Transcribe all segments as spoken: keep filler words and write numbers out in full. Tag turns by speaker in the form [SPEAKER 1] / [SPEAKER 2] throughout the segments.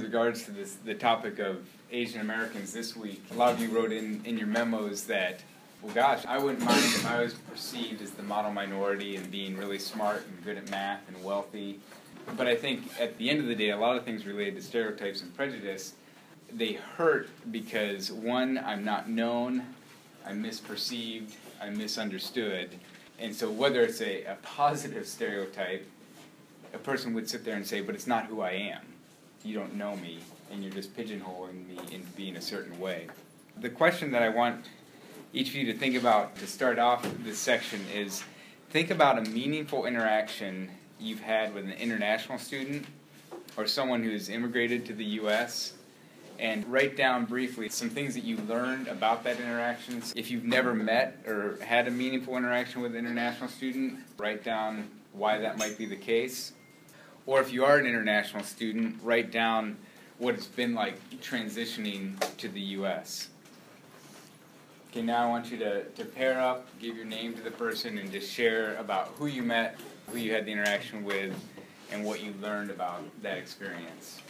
[SPEAKER 1] regards to this, the topic of Asian Americans this week, a lot of you wrote in, in your memos that, well, gosh, I wouldn't mind if I was perceived as the model minority and being really smart and good at math and wealthy. But I think at the end of the day, a lot of things related to stereotypes and prejudice, they hurt because, one, I'm not known, I'm misperceived, I'm misunderstood. And so whether it's a, a positive stereotype, a person would sit there and say, but it's not who I am. You don't know me, and you're just pigeonholing me into being a certain way. The question that I want each of you to think about to start off this section is, think about a meaningful interaction you've had with an international student or someone who's immigrated to the U S, and write down briefly some things that you learned about that interaction. If you've never met or had a meaningful interaction with an international student, write down why that might be the case. Or if you are an international student, write down what it's been like transitioning to the U S. Okay, now I want you to, to pair up, give your name to the person, and just share about who you met, who you had the interaction with, and what you learned about that experience.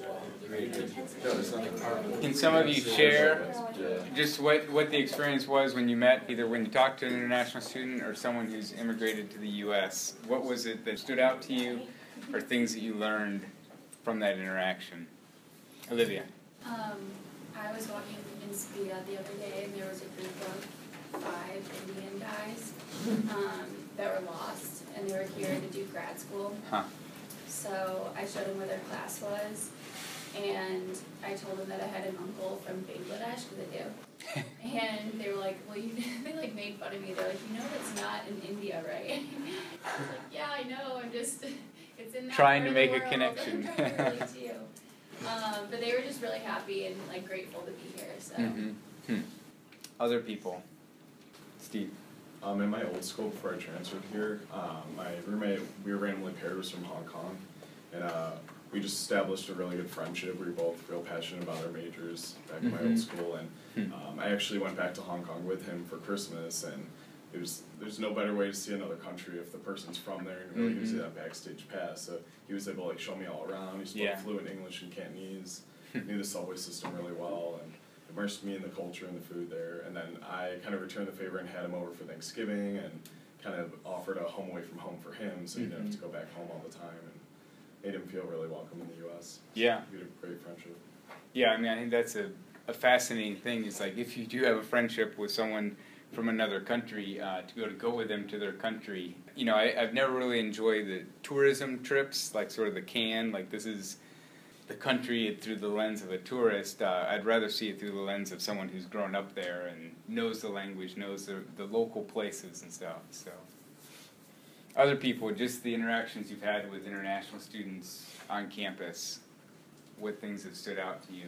[SPEAKER 1] Can some of you share just what, what the experience was when you met, either when you talked to an international student or someone who's immigrated to the U S? What was it that stood out to you, or things that you learned from that interaction? Olivia.
[SPEAKER 2] Um, I was walking in Sabia the other day, and there was a group of five Indian guys um, that were lost, and they were here to do grad school.
[SPEAKER 1] Huh.
[SPEAKER 2] So I showed them where their class was, and I told them that I had an uncle from Bangladesh, because I do. And they were like, well, you, they like made fun of me. They're like, you know that's not in India, right? I was like, yeah, I know, I'm just, it's in that
[SPEAKER 1] Trying
[SPEAKER 2] part
[SPEAKER 1] to
[SPEAKER 2] of the
[SPEAKER 1] make a
[SPEAKER 2] world.
[SPEAKER 1] connection.
[SPEAKER 2] I'm trying to relate to you. Um, but they were just really happy and like grateful to be here. So.
[SPEAKER 1] Mm-hmm. Hmm. Other people. Steve.
[SPEAKER 3] Um, in my old school before I transferred here, um, my roommate, we were randomly paired, was from Hong Kong, and uh, we just established a really good friendship. We were both real passionate about our majors back in mm-hmm. my old school, and um, I actually went back to Hong Kong with him for Christmas, and it was, there's no better way to see another country if the person's from there and really mm-hmm. gives you that backstage pass. So he was able to like show me all around. He spoke yeah. fluent English and Cantonese, knew the subway system really well, and immersed me in the culture and the food there. And then I kind of returned the favor and had him over for Thanksgiving, and kind of offered a home away from home for him, so he mm-hmm. didn't have to go back home all the time, and made him feel really welcome in the U S.
[SPEAKER 1] Yeah.
[SPEAKER 3] We had a great friendship.
[SPEAKER 1] Yeah, I mean, I think that's a, a fascinating thing. It's like, if you do have a friendship with someone from another country, uh, to be able to go with them to their country. You know, I, I've never really enjoyed the tourism trips, like sort of the can, like this is the country through the lens of a tourist. Uh, I'd rather see it through the lens of someone who's grown up there and knows the language, knows the, the local places and stuff. So, other people, just the interactions you've had with international students on campus, what things have stood out to you?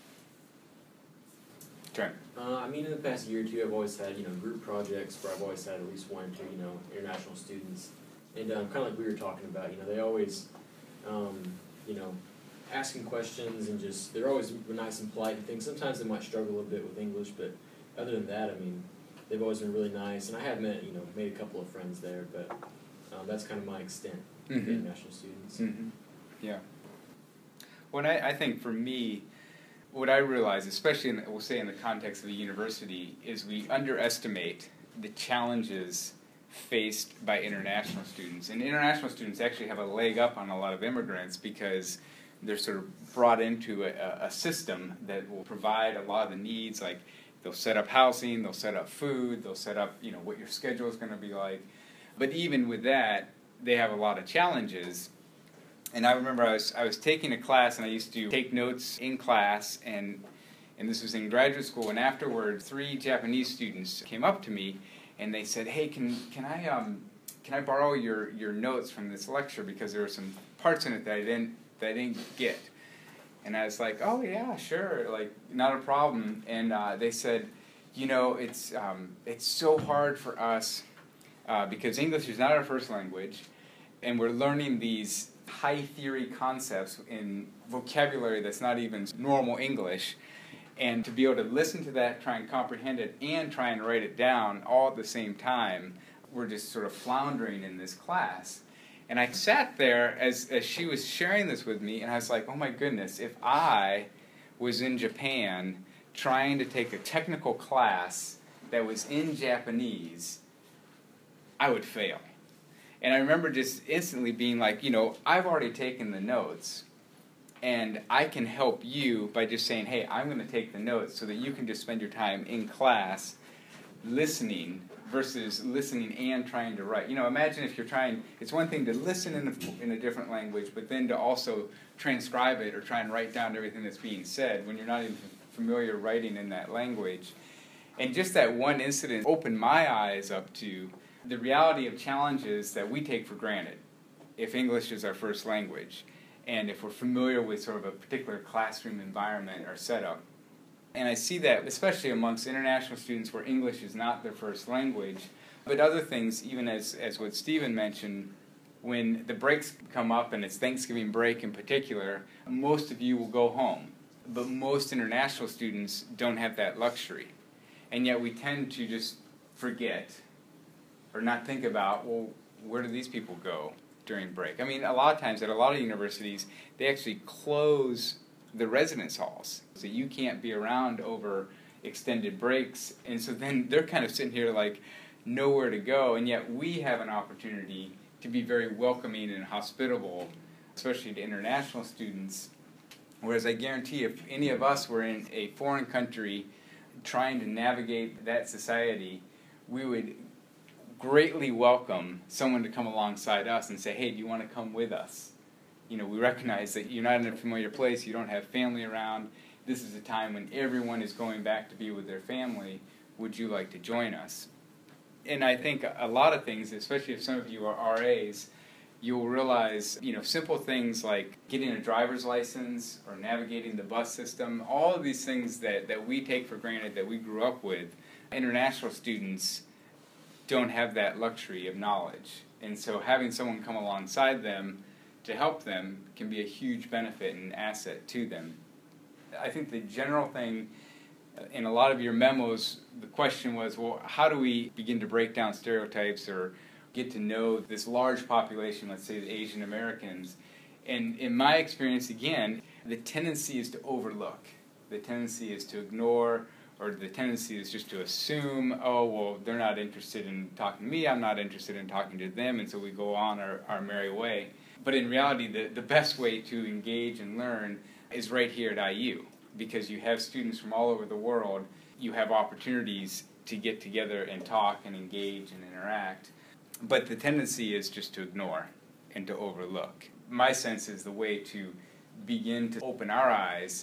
[SPEAKER 1] Trent.
[SPEAKER 4] Uh, I mean, in the past year or two, I've always had, you know, group projects where I've always had at least one or two, you know, international students. And um, kind of like we were talking about, you know, they always, um, you know, asking questions, and just, they're always nice and polite and things. Sometimes they might struggle a little bit with English, but other than that, I mean, they've always been really nice. And I have met, you know, made a couple of friends there, but um, that's kind of my extent mm-hmm. with international students.
[SPEAKER 1] Mm-hmm. Yeah. Well, I, I think for me, what I realize, especially in, we'll say in the context of a university, is we underestimate the challenges faced by international students. And international students actually have a leg up on a lot of immigrants because they're sort of brought into a, a system that will provide a lot of the needs, like they'll set up housing, they'll set up food, they'll set up, you know, what your schedule is going to be like. But even with that, they have a lot of challenges. And I remember I was I was taking a class, and I used to take notes in class, and and this was in graduate school. And afterward, three Japanese students came up to me, and they said, "Hey, can can I um can I borrow your, your notes from this lecture, because there were some parts in it that I didn't that I didn't get." And I was like, "Oh yeah, sure, like not a problem." And uh, they said, "You know, it's um it's so hard for us uh, because English is not our first language, and we're learning these high theory concepts in vocabulary that's not even normal English, and to be able to listen to that, try and comprehend it, and try and write it down all at the same time, we're just sort of floundering in this class." And I sat there as, as she was sharing this with me, and I was like, oh my goodness, if I was in Japan trying to take a technical class that was in Japanese, I would fail. And I remember just instantly being like, you know, I've already taken the notes, and I can help you by just saying, hey, I'm going to take the notes so that you can just spend your time in class listening versus listening and trying to write. You know, imagine if you're trying, it's one thing to listen in a, in a different language, but then to also transcribe it or try and write down everything that's being said when you're not even familiar writing in that language. And just that one incident opened my eyes up to the reality of challenges that we take for granted if English is our first language and if we're familiar with sort of a particular classroom environment or setup. And I see that especially amongst international students where English is not their first language, but other things, even as, as what Stephen mentioned, when the breaks come up, and it's Thanksgiving break in particular, most of you will go home. But most international students don't have that luxury. And yet we tend to just forget or not think about, well, where do these people go during break? I mean, a lot of times at a lot of universities, they actually close the residence halls. So you can't be around over extended breaks. And so then they're kind of sitting here like nowhere to go. And yet we have an opportunity to be very welcoming and hospitable, especially to international students. Whereas I guarantee if any of us were in a foreign country trying to navigate that society, we would greatly welcome someone to come alongside us and say, hey, do you want to come with us? You know, we recognize that you're not in a familiar place, you don't have family around. This is a time when everyone is going back to be with their family. Would you like to join us? And I think a lot of things, especially if some of you are R As, you'll realize, you know, simple things like getting a driver's license or navigating the bus system, all of these things that, that we take for granted that we grew up with, international students don't have that luxury of knowledge. And so having someone come alongside them to help them can be a huge benefit and asset to them. I think the general thing in a lot of your memos, the question was, well, how do we begin to break down stereotypes or get to know this large population, let's say the Asian Americans? And in my experience, again, the tendency is to overlook. The tendency is to ignore, or the tendency is just to assume, oh, well, they're not interested in talking to me, I'm not interested in talking to them, and so we go on our, our merry way. But in reality, the, the best way to engage and learn is right here at I U, because you have students from all over the world. You have opportunities to get together and talk and engage and interact. But the tendency is just to ignore and to overlook. My sense is the way to begin to open our eyes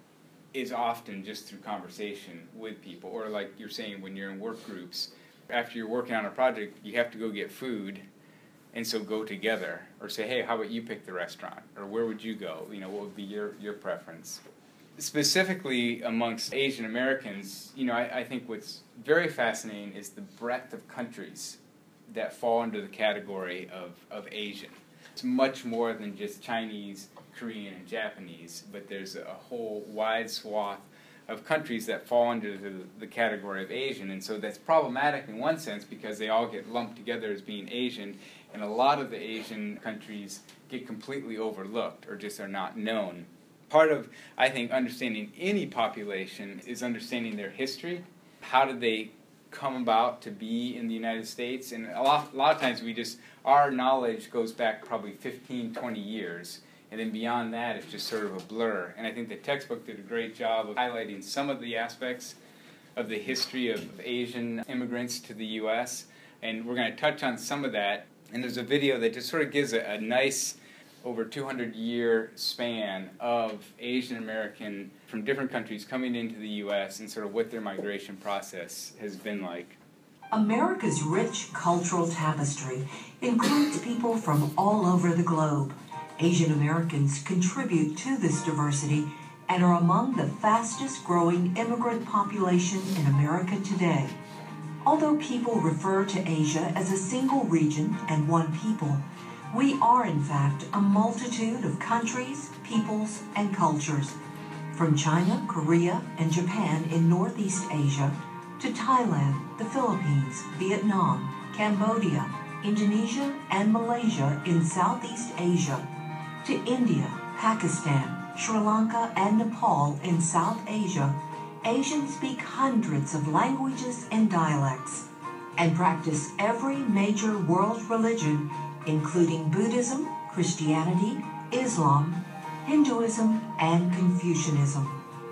[SPEAKER 1] is often just through conversation with people, or like you're saying when you're in work groups. After you're working on a project, you have to go get food, and so go together, or say, hey, how about you pick the restaurant, or where would you go? You know, what would be your, your preference? Specifically amongst Asian Americans, you know, I, I think what's very fascinating is the breadth of countries that fall under the category of, of Asian. It's much more than just Chinese, Korean, and Japanese, but there's a whole wide swath of countries that fall under the, the category of Asian, and so that's problematic in one sense because they all get lumped together as being Asian, and a lot of the Asian countries get completely overlooked or just are not known. Part of, I think, understanding any population is understanding their history. How did they come about to be in the United States? And a lot, a lot of times we just, our knowledge goes back probably fifteen, twenty years, and then beyond that it's just sort of a blur. And I think the textbook did a great job of highlighting some of the aspects of the history of Asian immigrants to the U S, and we're going to touch on some of that. And there's a video that just sort of gives a, a nice over two hundred year span of Asian American from different countries coming into the U S and sort of what their migration process has been like.
[SPEAKER 5] America's rich cultural tapestry includes people from all over the globe. Asian Americans contribute to this diversity and are among the fastest growing immigrant population in America today. Although people refer to Asia as a single region and one people, we are in fact a multitude of countries, peoples, and cultures. From China, Korea, and Japan in Northeast Asia to Thailand, the Philippines, Vietnam, Cambodia, Indonesia, and Malaysia in Southeast Asia, to India, Pakistan, Sri Lanka, and Nepal in South Asia, Asians speak hundreds of languages and dialects and practice every major world religion, including Buddhism, Christianity, Islam, Hinduism, and Confucianism.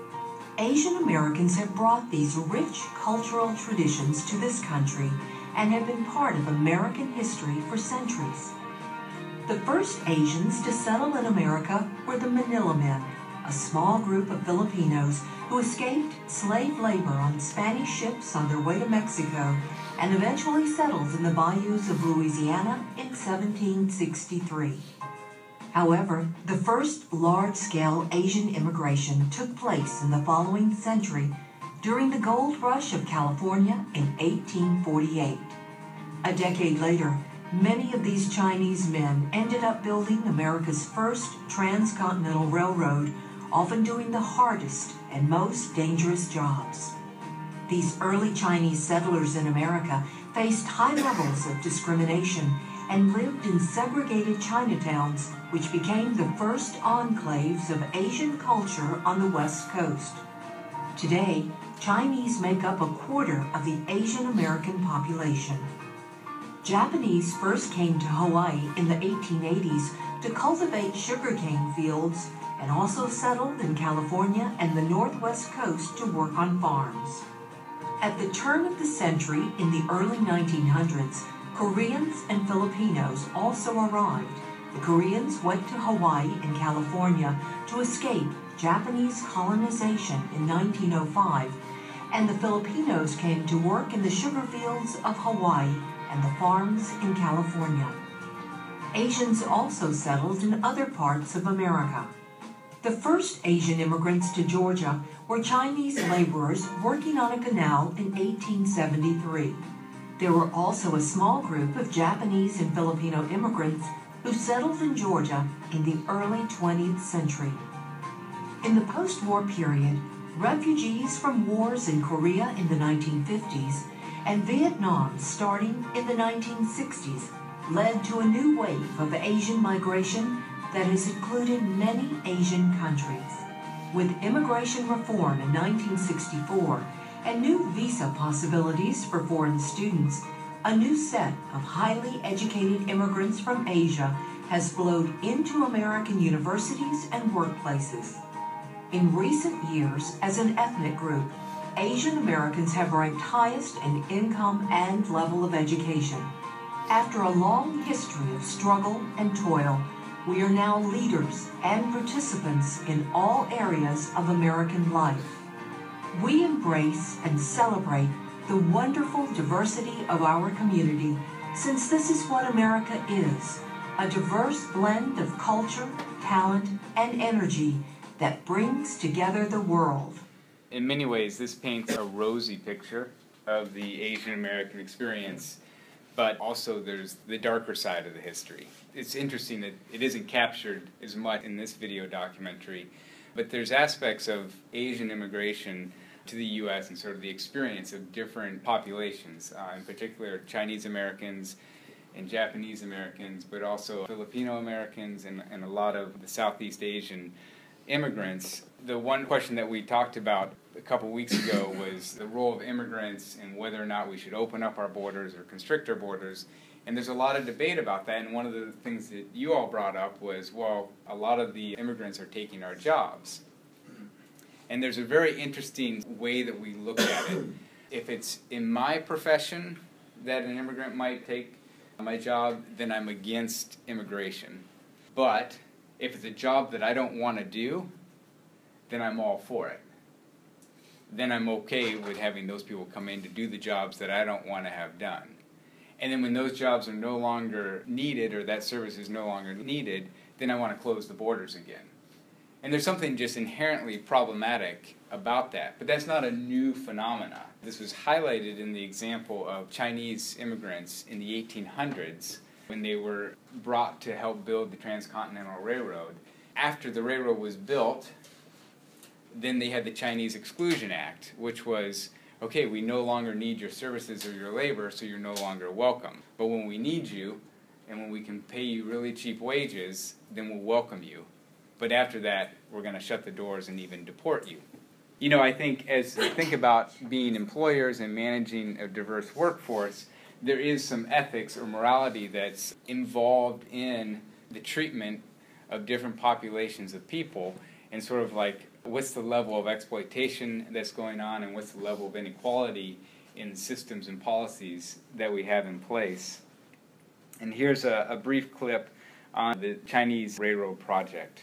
[SPEAKER 5] Asian Americans have brought these rich cultural traditions to this country and have been part of American history for centuries. The first Asians to settle in America were the Manila Men, a small group of Filipinos who escaped slave labor on Spanish ships on their way to Mexico and eventually settled in the bayous of Louisiana in seventeen sixty-three. However, the first large-scale Asian immigration took place in the following century during the gold rush of California in eighteen forty-eight. A decade later, many of these Chinese men ended up building America's first transcontinental railroad, often doing the hardest and most dangerous jobs. These early Chinese settlers in America faced high levels of discrimination and lived in segregated Chinatowns, which became the first enclaves of Asian culture on the West Coast. Today, Chinese make up a quarter of the Asian American population. Japanese first came to Hawaii in the eighteen eighties to cultivate sugarcane fields and also settled in California and the Northwest Coast to work on farms. At the turn of the century, in the early nineteen hundreds, Koreans and Filipinos also arrived. The Koreans went to Hawaii and California to escape Japanese colonization in nineteen oh five, and the Filipinos came to work in the sugar fields of Hawaii and the farms in California. Asians also settled in other parts of America. The first Asian immigrants to Georgia were Chinese laborers working on a canal in eighteen seventy-three. There were also a small group of Japanese and Filipino immigrants who settled in Georgia in the early twentieth century. In the post-war period, refugees from wars in Korea in the nineteen fifties and Vietnam starting in the nineteen sixties led to a new wave of Asian migration that has included many Asian countries. With immigration reform in nineteen sixty-four and new visa possibilities for foreign students, a new set of highly educated immigrants from Asia has flowed into American universities and workplaces. In recent years, as an ethnic group, Asian Americans have ranked highest in income and level of education. After a long history of struggle and toil, we are now leaders and participants in all areas of American life. We embrace and celebrate the wonderful diversity of our community, since this is what America is, a diverse blend of culture, talent, and energy that brings together the world.
[SPEAKER 1] In many ways, this paints a rosy picture of the Asian American experience, but also there's the darker side of the history. It's interesting that it isn't captured as much in this video documentary, but there's aspects of Asian immigration to the U S and sort of the experience of different populations, uh, in particular Chinese Americans and Japanese Americans, but also Filipino Americans and, and a lot of the Southeast Asian immigrants. The one question that we talked about a couple weeks ago was the role of immigrants and whether or not we should open up our borders or constrict our borders. And there's a lot of debate about that, and one of the things that you all brought up was, well, a lot of the immigrants are taking our jobs. And there's a very interesting way that we look at it. If it's in my profession that an immigrant might take my job, then I'm against immigration. But if it's a job that I don't want to do, then I'm all for it. Then I'm okay with having those people come in to do the jobs that I don't want to have done. And then when those jobs are no longer needed or that service is no longer needed, then I want to close the borders again. And there's something just inherently problematic about that. But that's not a new phenomena. This was highlighted in the example of Chinese immigrants in the eighteen hundreds when they were brought to help build the Transcontinental Railroad. After the railroad was built, then they had the Chinese Exclusion Act, which was okay, we no longer need your services or your labor, so you're no longer welcome. But when we need you, and when we can pay you really cheap wages, then we'll welcome you. But after that, we're going to shut the doors and even deport you. You know, I think as we think about being employers and managing a diverse workforce, there is some ethics or morality that's involved in the treatment of different populations of people, and sort of like what's the level of exploitation that's going on and what's the level of inequality in systems and policies that we have in place. And here's a, a brief clip on the Chinese railroad project.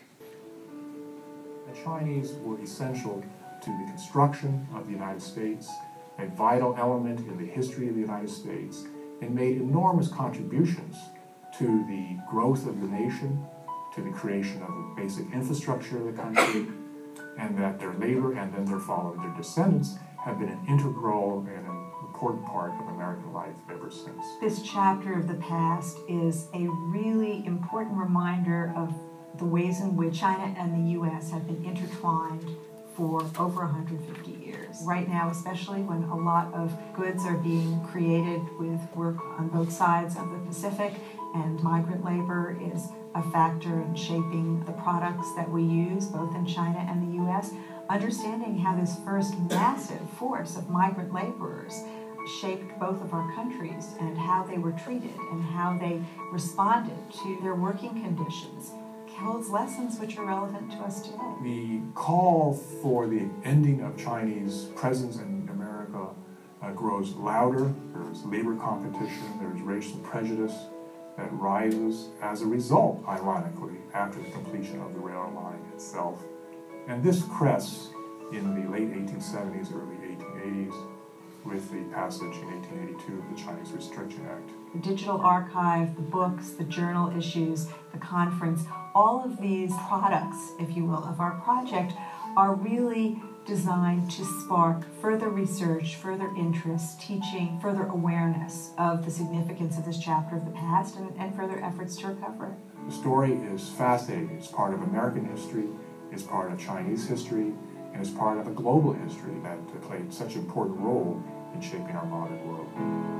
[SPEAKER 6] The Chinese were essential to the construction of the United States, a vital element in the history of the United States, and made enormous contributions to the growth of the nation, to the creation of the basic infrastructure of the country, and that their labor and then their followers, their descendants, have been an integral and an important part of American life ever since.
[SPEAKER 7] This chapter of the past is a really important reminder of the ways in which China and the U S have been intertwined for over one hundred fifty years. Right now, especially when a lot of goods are being created with work on both sides of the Pacific, and migrant labor is a factor in shaping the products that we use, both in China and the U S, understanding how this first massive force of migrant laborers shaped both of our countries and how they were treated and how they responded to their working conditions holds lessons which are relevant to us today.
[SPEAKER 6] The call for the ending of Chinese presence in America uh, grows louder. There's labor competition, there's racial prejudice that rises as a result, ironically, after the completion of the rail line itself. And this crests in the late eighteen seventies, early eighteen eighties, with the passage in eighteen eighty-two of the Chinese Restriction Act.
[SPEAKER 7] The digital archive, the books, the journal issues, the conference, all of these products, if you will, of our project are really designed to spark further research, further interest, teaching, further awareness of the significance of this chapter of the past and, and further efforts to recover it.
[SPEAKER 6] The story is fascinating. It's part of American history, it's part of Chinese history, and it's part of a global history that played such an important role in shaping our modern world.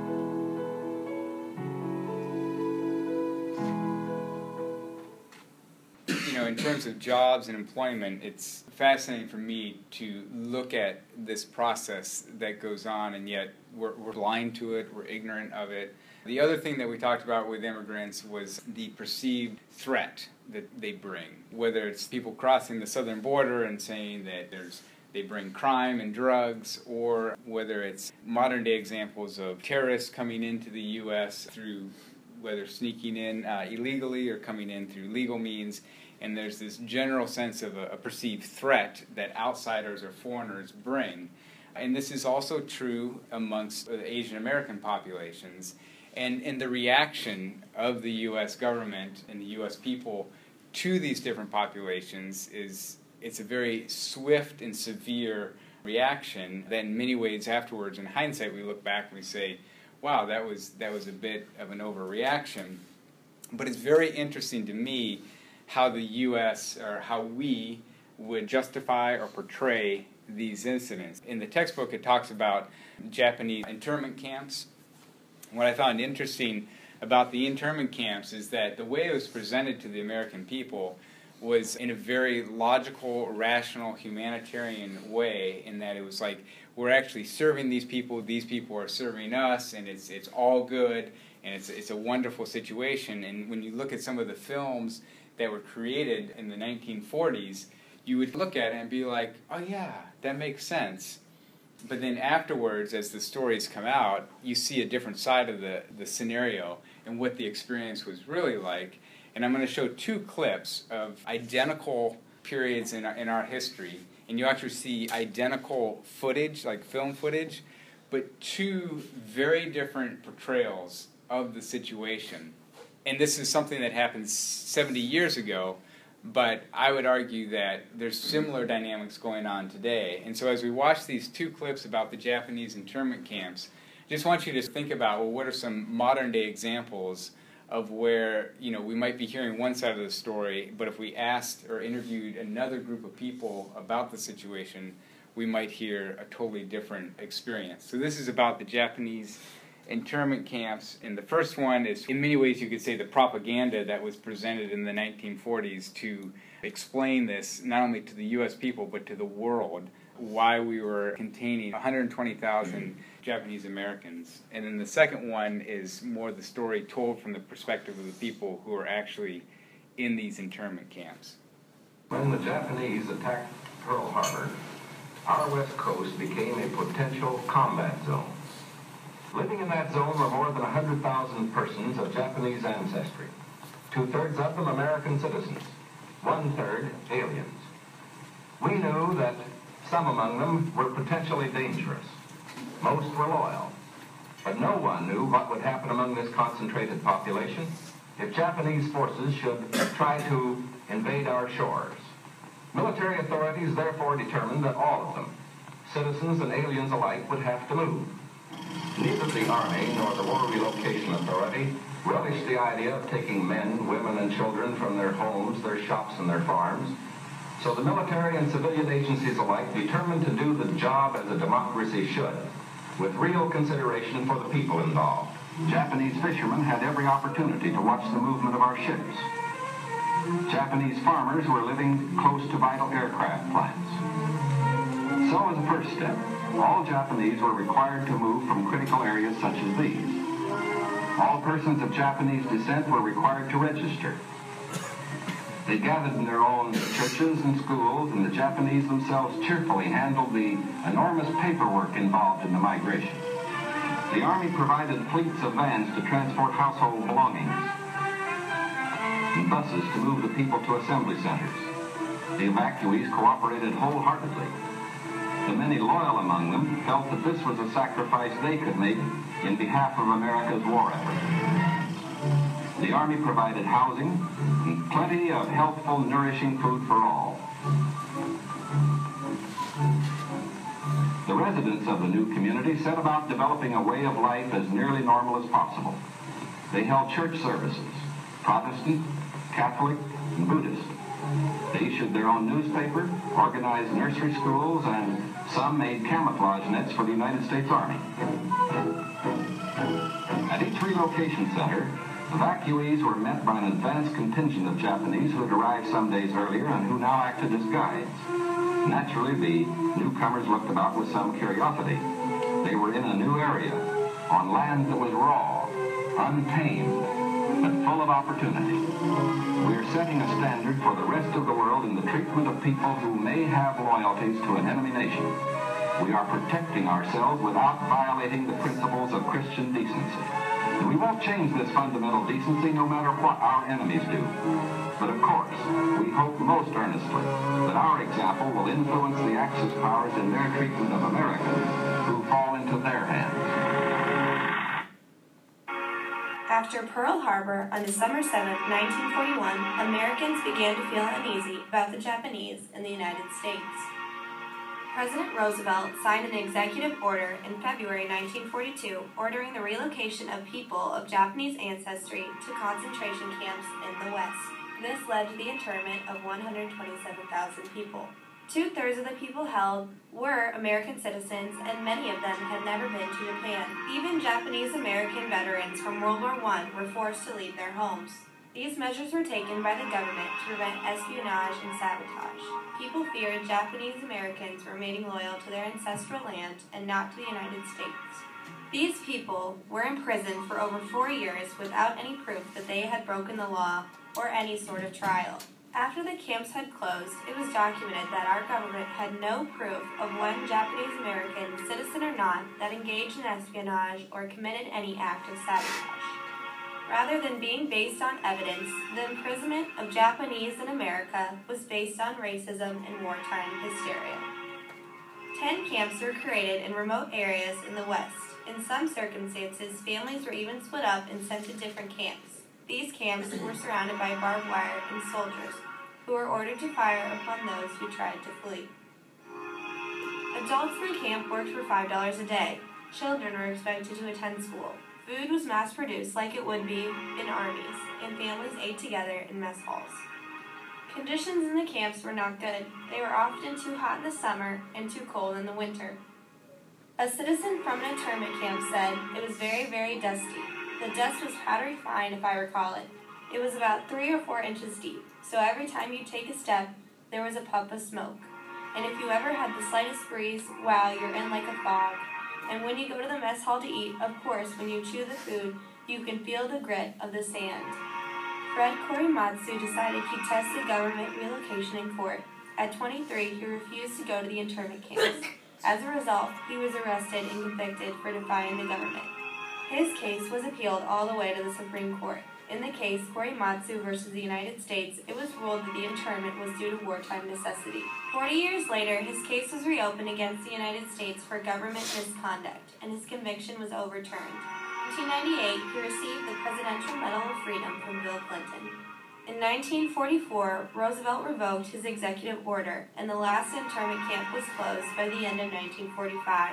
[SPEAKER 1] You know, in terms of jobs and employment, it's fascinating for me to look at this process that goes on, and yet we're, we're blind to it, we're ignorant of it. The other thing that we talked about with immigrants was the perceived threat that they bring, whether it's people crossing the southern border and saying that there's they bring crime and drugs, or whether it's modern-day examples of terrorists coming into the U S through whether sneaking in uh, illegally or coming in through legal means. And there's this general sense of a, a perceived threat that outsiders or foreigners bring. And this is also true amongst the Asian American populations. And, and the reaction of the U S government and the U S people to these different populations is it's a very swift and severe reaction that in many ways afterwards, in hindsight, we look back and we say, wow, that was, that was a bit of an overreaction. But it's very interesting to me how the U S or how we would justify or portray these incidents. In the textbook, it talks about Japanese internment camps. What I found interesting about the internment camps is that the way it was presented to the American people was in a very logical, rational, humanitarian way, in that it was like, we're actually serving these people, these people are serving us, and it's it's all good, and it's it's a wonderful situation. And when you look at some of the films that were created in the nineteen forties, you would look at it and be like, oh yeah, that makes sense. But then afterwards, as the stories come out, you see a different side of the, the scenario and what the experience was really like. And I'm going to show two clips of identical periods in our, in our history. And you actually see identical footage, like film footage, but two very different portrayals of the situation. And this is something that happened seventy years ago, but I would argue that there's similar dynamics going on today. And so as we watch these two clips about the Japanese internment camps, I just want you to think about, well, what are some modern-day examples of where, you know, we might be hearing one side of the story, but if we asked or interviewed another group of people about the situation, we might hear a totally different experience. So this is about the Japanese internment camps, and the first one is, in many ways you could say, the propaganda that was presented in the nineteen forties to explain this not only to the U S people but to the world, why we were containing one hundred twenty thousand Japanese Americans. And then the second one is more the story told from the perspective of the people who are actually in these internment camps.
[SPEAKER 8] When the Japanese attacked Pearl Harbor, our west coast became a potential combat zone. Living in that zone were more than one hundred thousand persons of Japanese ancestry, two-thirds of them American citizens, one-third aliens. We knew that some among them were potentially dangerous. Most were loyal. But no one knew what would happen among this concentrated population if Japanese forces should try to invade our shores. Military authorities therefore determined that all of them, citizens and aliens alike, would have to move. Neither the Army nor the War Relocation Authority relished the idea of taking men, women, and children from their homes, their shops, and their farms. So the military and civilian agencies alike determined to do the job as a democracy should, with real consideration for the people involved. Japanese fishermen had every opportunity to watch the movement of our ships. Japanese farmers were living close to vital aircraft plants. So as a first step, all Japanese were required to move from critical areas such as these. All persons of Japanese descent were required to register. They gathered in their own churches and schools, and the Japanese themselves cheerfully handled the enormous paperwork involved in the migration. The Army provided fleets of vans to transport household belongings and buses to move the people to assembly centers. The evacuees cooperated wholeheartedly. The many loyal among them felt that this was a sacrifice they could make in behalf of America's war effort. The Army provided housing and plenty of healthful, nourishing food for all. The residents of the new community set about developing a way of life as nearly normal as possible. They held church services, Protestant, Catholic, and Buddhist. They issued their own newspaper, organized nursery schools, and some made camouflage nets for the United States Army. At each relocation center, evacuees were met by an advanced contingent of Japanese who had arrived some days earlier and who now acted as guides. Naturally, the newcomers looked about with some curiosity. They were in a new area, on land that was raw, untamed, but full of opportunity. We are setting a standard for the rest of the world in the treatment of people who may have loyalties to an enemy nation. We are protecting ourselves without violating the principles of Christian decency. And we won't change this fundamental decency no matter what our enemies do. But of course, we hope most earnestly that our example will influence the Axis powers in their treatment of Americans who fall into their hands.
[SPEAKER 9] After Pearl Harbor on December seventh, nineteen forty-one, Americans began to feel uneasy about the Japanese in the United States. President Roosevelt signed an executive order in February nineteen forty-two ordering the relocation of people of Japanese ancestry to concentration camps in the West. This led to the internment of one hundred twenty-seven thousand people. Two-thirds of the people held were American citizens, and many of them had never been to Japan. Even Japanese-American veterans from World War One were forced to leave their homes. These measures were taken by the government to prevent espionage and sabotage. People feared Japanese Americans were remaining loyal to their ancestral land and not to the United States. These people were imprisoned for over four years without any proof that they had broken the law or any sort of trial. After the camps had closed, it was documented that our government had no proof of one Japanese American, citizen or not, that engaged in espionage or committed any act of sabotage. Rather than being based on evidence, the imprisonment of Japanese in America was based on racism and wartime hysteria. Ten camps were created in remote areas in the West. In some circumstances, families were even split up and sent to different camps. These camps were surrounded by barbed wire and soldiers, who were ordered to fire upon those who tried to flee. Adults in the camp worked for five dollars a day. Children were expected to attend school. Food was mass-produced like it would be in armies, and families ate together in mess halls. Conditions in the camps were not good. They were often too hot in the summer and too cold in the winter. A citizen from an internment camp said, "It was very, very dusty. The dust was powdery fine, if I recall it. It was about three or four inches deep, so every time you take a step, there was a puff of smoke. And if you ever had the slightest breeze, wow, you're in like a fog. And when you go to the mess hall to eat, of course, when you chew the food, you can feel the grit of the sand." Fred Korematsu decided he'd test the government relocation in court. At twenty-three, he refused to go to the internment camps. As a result, he was arrested and convicted for defying the government. His case was appealed all the way to the Supreme Court. In the case Korematsu versus the United States, it was ruled that the internment was due to wartime necessity. Forty years later, his case was reopened against the United States for government misconduct, and his conviction was overturned. In nineteen ninety-eight, he received the Presidential Medal of Freedom from Bill Clinton. In nineteen forty-four, Roosevelt revoked his executive order, and the last internment camp was closed by the end of nineteen forty-five.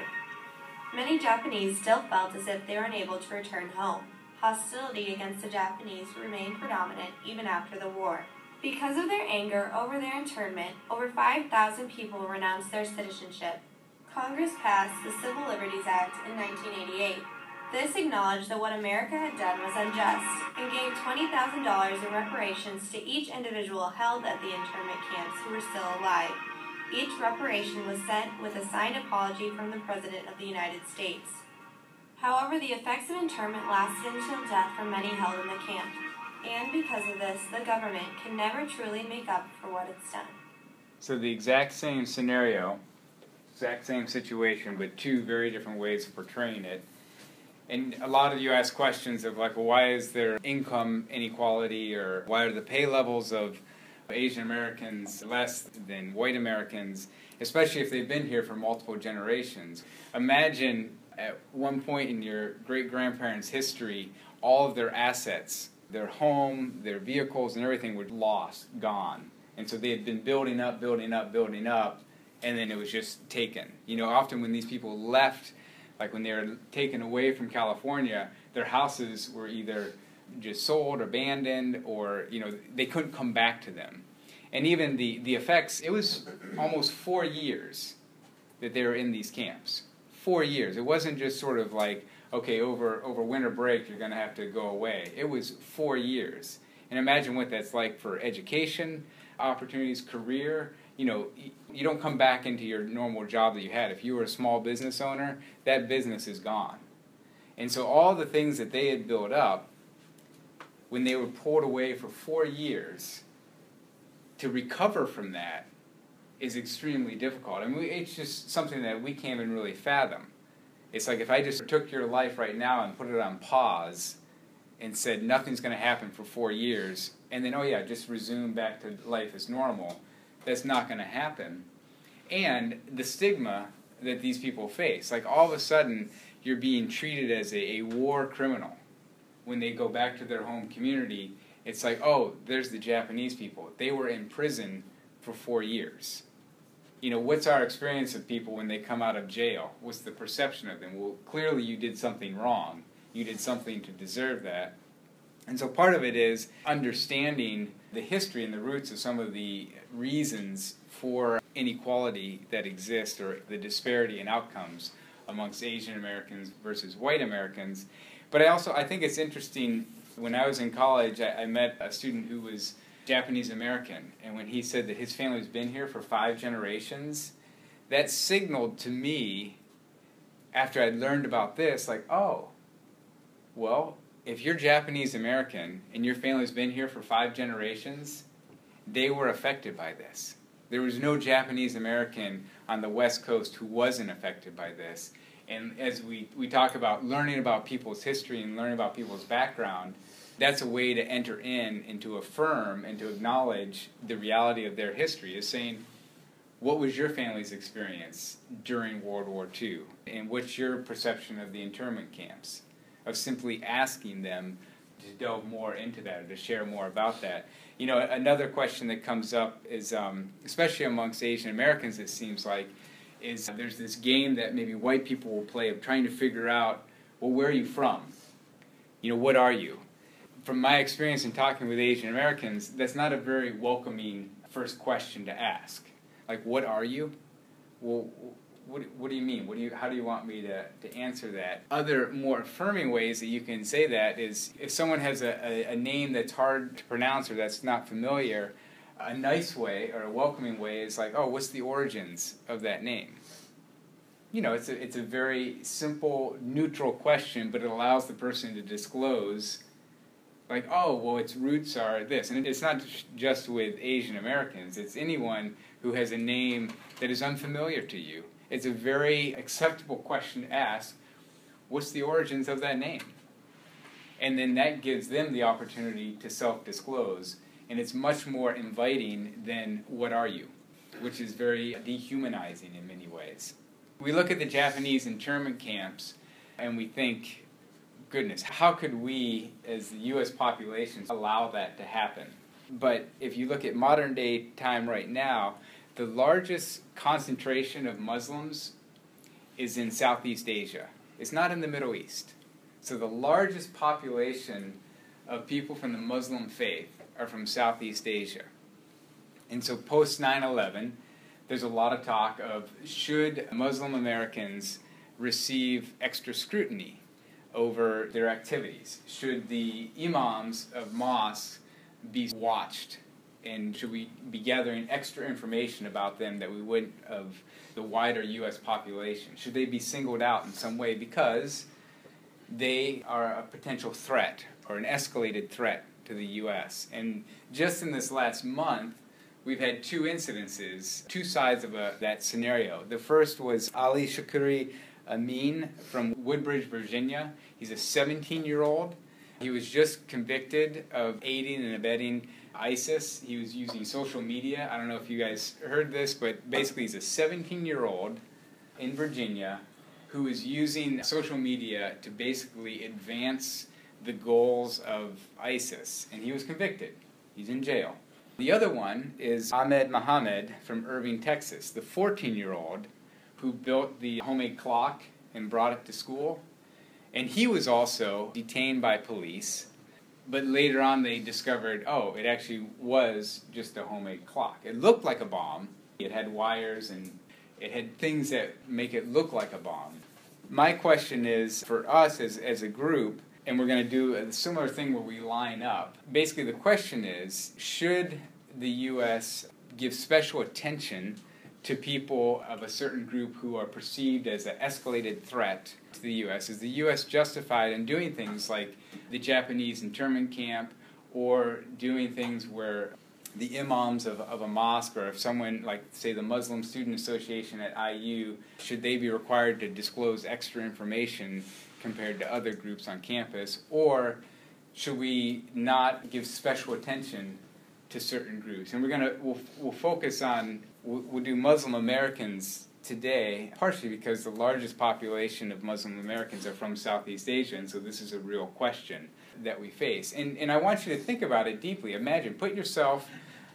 [SPEAKER 9] Many Japanese still felt as if they were unable to return home. Hostility against the Japanese remained predominant even after the war. Because of their anger over their internment, over five thousand people renounced their citizenship. Congress passed the Civil Liberties Act in nineteen eighty-eight. This acknowledged that what America had done was unjust and gave twenty thousand dollars in reparations to each individual held at the internment camps who were still alive. Each reparation was sent with a signed apology from the President of the United States. However, the effects of internment lasted until death for many held in the camp, and because of this, the government can never truly make up for what it's done.
[SPEAKER 1] So the exact same scenario, exact same situation, but two very different ways of portraying it. And a lot of you ask questions of like, well, why is there income inequality, or why are the pay levels of Asian Americans less than white Americans, especially if they've been here for multiple generations? Imagine at one point in your great-grandparents' history, all of their assets, their home, their vehicles, and everything were lost, gone. And so they had been building up, building up, building up, and then it was just taken. You know, often when these people left, like when they were taken away from California, their houses were either just sold, abandoned, or, you know, they couldn't come back to them. And even the, the effects, it was almost four years that they were in these camps. Four years. It wasn't just sort of like, okay, over, over winter break, you're going to have to go away. It was four years. And imagine what that's like for education, opportunities, career. You know, you don't come back into your normal job that you had. If you were a small business owner, that business is gone. And so all the things that they had built up, when they were pulled away for four years, to recover from that is extremely difficult. I mean, it's just something that we can't even really fathom. It's like if I just took your life right now and put it on pause and said nothing's going to happen for four years, and then, oh yeah, just resume back to life as normal, that's not going to happen. And the stigma that these people face, like all of a sudden you're being treated as a, a war criminal. When they go back to their home community, it's like, oh, there's the Japanese people. They were in prison for four years. You know, what's our experience of people when they come out of jail? What's the perception of them? Well, clearly you did something wrong. You did something to deserve that. And so part of it is understanding the history and the roots of some of the reasons for inequality that exists, or the disparity in outcomes amongst Asian Americans versus white Americans. But I also, I think it's interesting, when I was in college, I, I met a student who was Japanese American, and when he said that his family's been here for five generations, that signaled to me, after I'd learned about this, like, oh, well, if you're Japanese American and your family's been here for five generations, they were affected by this. There was no Japanese American on the West Coast who wasn't affected by this. And as we, we talk about learning about people's history and learning about people's background, that's a way to enter in and to affirm and to acknowledge the reality of their history, is saying, what was your family's experience during World War Two? And what's your perception of the internment camps? Of simply asking them to delve more into that, or to share more about that. You know, another question that comes up is, um, especially amongst Asian Americans, it seems like, is there's this game that maybe white people will play of trying to figure out, well, where are you from? You know, what are you? from my experience in talking with Asian Americans, that's not a very welcoming first question to ask. Like, what are you? Well, what, what do you mean? What do you, how do you want me to, to answer that? Other more affirming ways that you can say that is if someone has a, a, a name that's hard to pronounce or that's not familiar, a nice way or a welcoming way is like, oh, what's the origins of that name? You know, it's a, it's a very simple, neutral question, but it allows the person to disclose, like, oh, well, its roots are this. And it's not just with Asian Americans. It's anyone who has a name that is unfamiliar to you. It's a very acceptable question to ask, what's the origins of that name? And then that gives them the opportunity to self-disclose. And it's much more inviting than, what are you? Which is very dehumanizing in many ways. We look at the Japanese internment camps and we think, goodness, how could we, as the U S population, allow that to happen? But if you look at modern day time right now, the largest concentration of Muslims is in Southeast Asia. It's not in the Middle East. So the largest population of people from the Muslim faith are from Southeast Asia. And so post nine eleven, there's a lot of talk of should Muslim Americans receive extra scrutiny over their activities? Should the imams of mosques be watched? And should we be gathering extra information about them that we wouldn't of the wider U S population? Should they be singled out in some way because they are a potential threat or an escalated threat to the U S? And just in this last month, we've had two incidences, two sides of a, that scenario. The first was Ali Shakuri Amin from Woodbridge, Virginia. He's a seventeen-year-old. He was just convicted of aiding and abetting ISIS. He was using social media. I don't know if you guys heard this, but basically he's a seventeen-year-old in Virginia who is using social media to basically advance the goals of ISIS. And he was convicted. He's in jail. The other one is Ahmed Mohammed from Irving, Texas, the fourteen-year-old who built the homemade clock and brought it to school. And he was also detained by police, but later on they discovered, oh, it actually was just a homemade clock. It looked like a bomb. It had wires and it had things that make it look like a bomb. My question is, for us as, as a group, and we're going to do a similar thing where we line up. Basically, the question is, should the U S give special attention to people of a certain group who are perceived as an escalated threat to the U S? Is the U S justified in doing things like the Japanese internment camp or doing things where the imams of, of a mosque or if someone like, say, the Muslim Student Association at I U, should they be required to disclose extra information compared to other groups on campus, or should we not give special attention to certain groups? And we're gonna we'll, we'll focus on we'll, we'll do Muslim Americans today, partially because the largest population of Muslim Americans are from Southeast Asia, and so this is a real question that we face. And and I want you to think about it deeply. Imagine, put yourself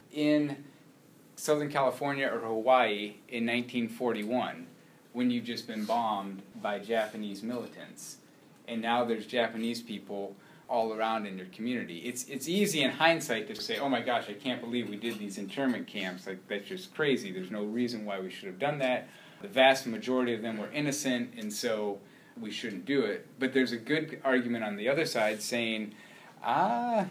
[SPEAKER 1] in Southern California or Hawaii in nineteen forty-one when you've just been bombed by Japanese militants. And now there's Japanese people all around in your community. It's it's easy in hindsight to say, oh my gosh, I can't believe we did these internment camps. Like, that's just crazy. There's no reason why we should have done that. The vast majority of them were innocent, and so we shouldn't do it. But there's a good argument on the other side saying, ah,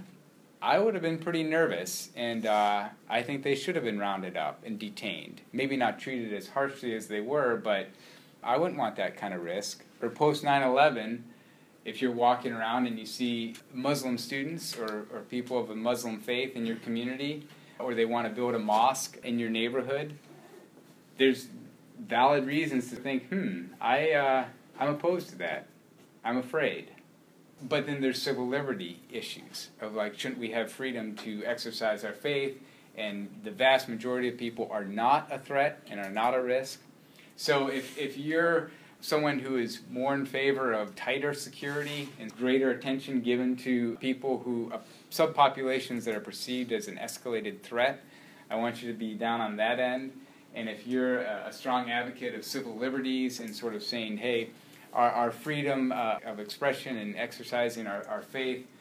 [SPEAKER 1] I would have been pretty nervous, and uh, I think they should have been rounded up and detained. Maybe not treated as harshly as they were, but I wouldn't want that kind of risk. Or post nine eleven, if you're walking around and you see Muslim students or, or people of a Muslim faith in your community, or they want to build a mosque in your neighborhood, there's valid reasons to think, hmm, I, uh, I'm opposed to that. I'm afraid. But then there's civil liberty issues of like, shouldn't we have freedom to exercise our faith? And the vast majority of people are not a threat and are not a risk. So if, if you're someone who is more in favor of tighter security and greater attention given to people who, uh, subpopulations that are perceived as an escalated threat, I want you to be down on that end. And if you're a, a strong advocate of civil liberties and sort of saying, hey, our, our freedom uh, of expression and exercising our, our faith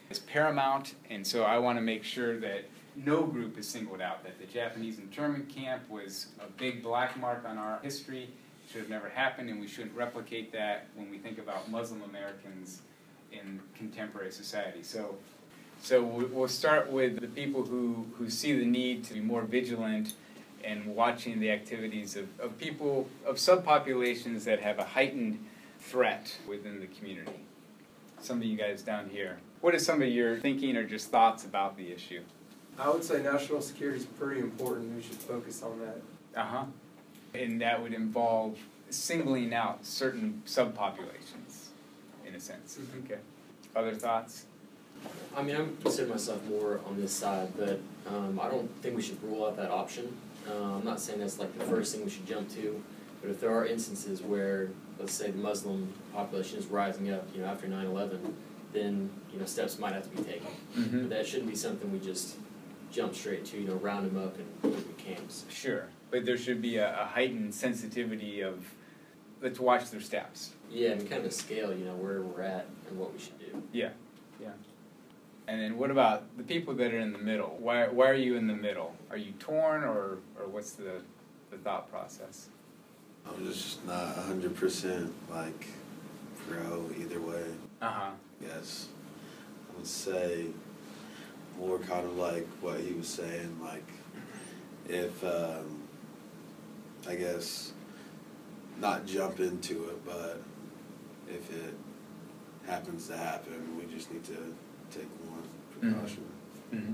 [SPEAKER 1] is paramount, and so I want to make sure that no group is singled out, that the Japanese internment camp was a big black mark on our history, should have never happened, and we shouldn't replicate that when we think about Muslim Americans in contemporary society. So, so we'll start with the people who, who see the need to be more vigilant and watching the activities of, of people, of subpopulations that have a heightened threat within the community. Some of you guys down here, what is some of your thinking or just thoughts about the issue?
[SPEAKER 10] I would say national security is pretty important. We should focus on that.
[SPEAKER 1] Uh-huh. And that would involve singling out certain subpopulations, in a sense.
[SPEAKER 10] Mm-hmm.
[SPEAKER 1] Okay. Other thoughts?
[SPEAKER 4] I mean, I'm considering myself more on this side, but um, I don't think we should rule out that option. Uh, I'm not saying that's like the first thing we should jump to, but if there are instances where, let's say, the Muslim population is rising up, you know, after nine eleven, then, you know, steps might have to be taken.
[SPEAKER 1] Mm-hmm.
[SPEAKER 4] But that shouldn't be something we just jump straight to, you know, round them up and put them in camps.
[SPEAKER 1] Sure. But there should be a, a heightened sensitivity of, let's watch their steps.
[SPEAKER 4] Yeah, and kind of a scale, you know, where we're at and what we should do.
[SPEAKER 1] Yeah, yeah. And then what about the people that are in the middle? Why why are you in the middle? Are you torn, or, or what's the, the thought process?
[SPEAKER 11] I'm just not one hundred percent like pro either way.
[SPEAKER 1] Uh-huh.
[SPEAKER 11] Yes. I would say more kind of like what he was saying, like if, um, I guess, not jump into it, but if it happens to happen, we just need to take more precaution.
[SPEAKER 1] Mm-hmm.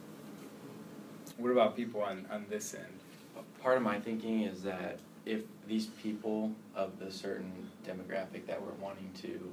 [SPEAKER 1] What about people on, on this end?
[SPEAKER 12] Part of my thinking is that if these people of the certain demographic that we're wanting to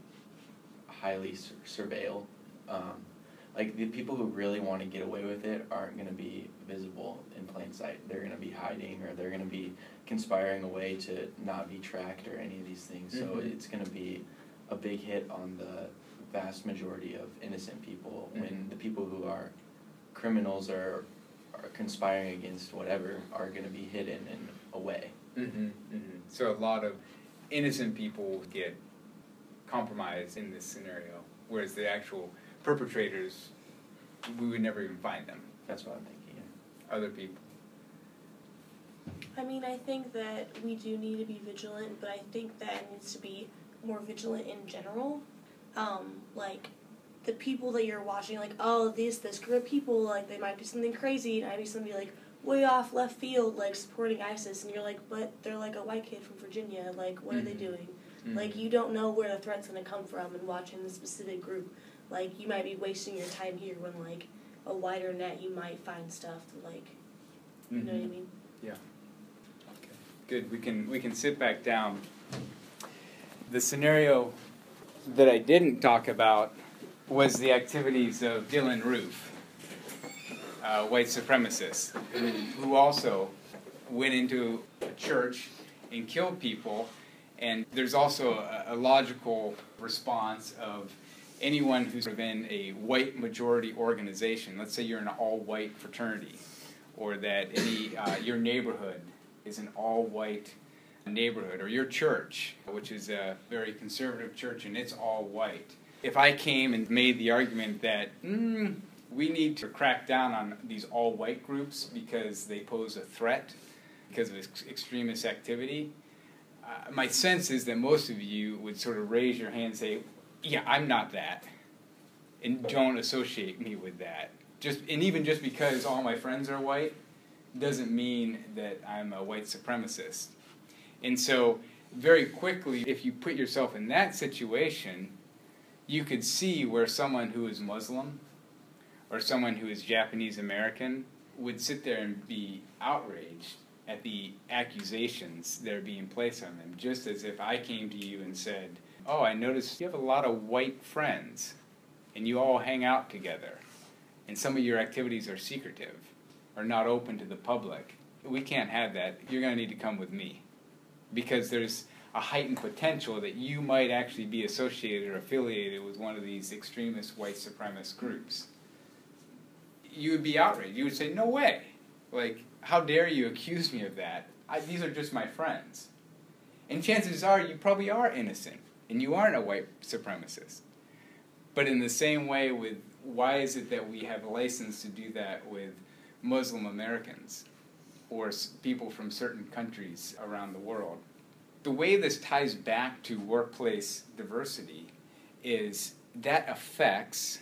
[SPEAKER 12] highly sur- surveil, um, like the people who really want to get away with it aren't going to be visible in plain sight. They're going to be hiding, or they're going to be conspiring a way to not be tracked or any of these things. So
[SPEAKER 1] Mm-hmm.
[SPEAKER 12] it's going to be a big hit on the vast majority of innocent people
[SPEAKER 1] Mm-hmm.
[SPEAKER 12] when the people who are criminals or are conspiring against whatever are going to be hidden and away.
[SPEAKER 1] Mm-hmm. Mm-hmm. So a lot of innocent people get compromised in this scenario, whereas the actual perpetrators, we would never even find them.
[SPEAKER 12] That's what I'm thinking. Yeah.
[SPEAKER 1] Other people.
[SPEAKER 13] I mean, I think that we do need to be vigilant, but I think that it needs to be more vigilant in general. Um, like, the people that you're watching, like, oh, this this group of people, like, they might do something crazy, and I be somebody, like, way off left field, like, supporting ISIS, and you're like, but they're, like, a white kid from Virginia, like, what mm-hmm. are they doing? Mm-hmm. Like, you don't know where the threat's going to come from and watching the specific group. Like, you might be wasting your time here when, like, a wider net, you might find stuff that, like, you mm-hmm. know what I mean?
[SPEAKER 1] Yeah. Okay. Good. We can we can sit back down. The scenario that I didn't talk about was the activities of Dylan Roof, a white supremacist, who, who also went into a church and killed people. And there's also a, a logical response of anyone who's in a white majority organization. Let's say you're in an all-white fraternity, or that any uh, your neighborhood is an all-white neighborhood, or your church, which is a very conservative church and it's all white. If I came and made the argument that mm, we need to crack down on these all-white groups because they pose a threat because of ex- extremist activity, uh, my sense is that most of you would sort of raise your hand and say, yeah, I'm not that, and don't associate me with that. Just and even just because all my friends are white doesn't mean that I'm a white supremacist. And so very quickly, if you put yourself in that situation, you could see where someone who is Muslim or someone who is Japanese American would sit there and be outraged at the accusations that are being placed on them, just as if I came to you and said, oh, I noticed you have a lot of white friends, and you all hang out together, and some of your activities are secretive, or not open to the public. We can't have that. You're going to need to come with me, because there's a heightened potential that you might actually be associated or affiliated with one of these extremist white supremacist groups. You would be outraged. You would say, no way. Like, how dare you accuse me of that? I, these are just my friends. And chances are you probably are innocent, and you aren't a white supremacist. But in the same way with why is it that we have a license to do that with Muslim Americans or s- people from certain countries around the world? The way this ties back to workplace diversity is that affects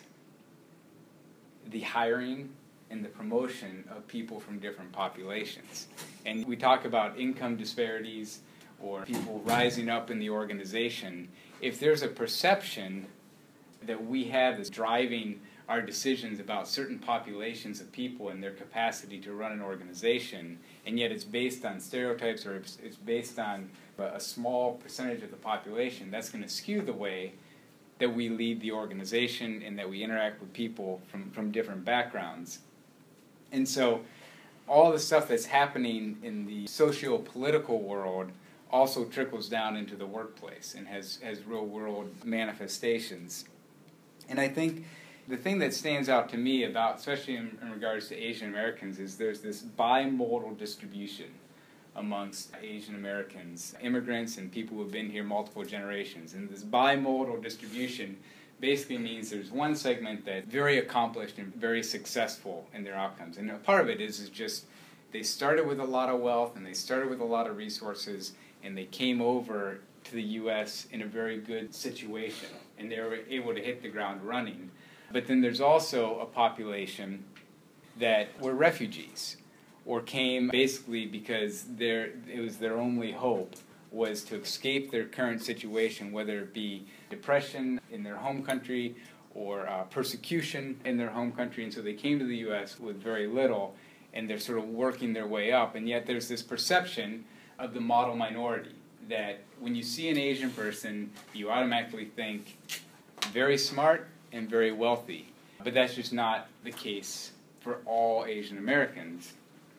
[SPEAKER 1] the hiring and the promotion of people from different populations. And we talk about income disparities or people rising up in the organization. If there's a perception that we have that's driving our decisions about certain populations of people and their capacity to run an organization, and yet it's based on stereotypes or it's, it's based on a, a small percentage of the population, that's going to skew the way that we lead the organization and that we interact with people from, from different backgrounds. And so all the stuff that's happening in the socio-political world also trickles down into the workplace and has, has real-world manifestations. And I think the thing that stands out to me about, especially in, in regards to Asian Americans, is there's this bimodal distribution amongst Asian Americans, immigrants and people who have been here multiple generations. And this bimodal distribution basically means there's one segment that's very accomplished and very successful in their outcomes. And a part of it is, is just they started with a lot of wealth and they started with a lot of resources and they came over to the U S in a very good situation and they were able to hit the ground running. But then there's also a population that were refugees or came basically because their, it was their only hope was to escape their current situation, whether it be depression in their home country or uh, persecution in their home country. And so they came to the U S with very little, and they're sort of working their way up. And yet there's this perception of the model minority, that when you see an Asian person, you automatically think very smart and very wealthy. But that's just not the case for all Asian Americans.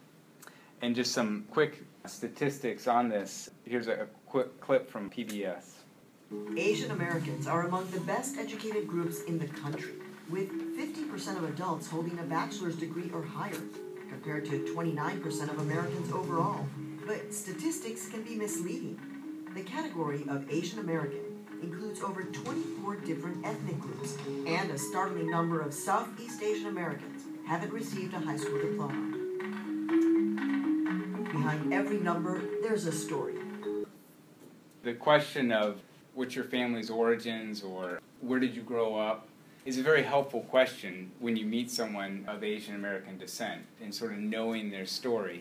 [SPEAKER 1] And just some quick statistics on this. Here's a quick clip from P B S.
[SPEAKER 14] Asian Americans are among the best educated groups in the country, with fifty percent of adults holding a bachelor's degree or higher, compared to twenty-nine percent of Americans overall. But statistics can be misleading. The category of Asian American includes over twenty-four different ethnic groups, and a startling number of Southeast Asian Americans haven't received a high school diploma. Behind every number, there's a story.
[SPEAKER 1] The question of what's your family's origins or where did you grow up is a very helpful question when you meet someone of Asian American descent and sort of knowing their story.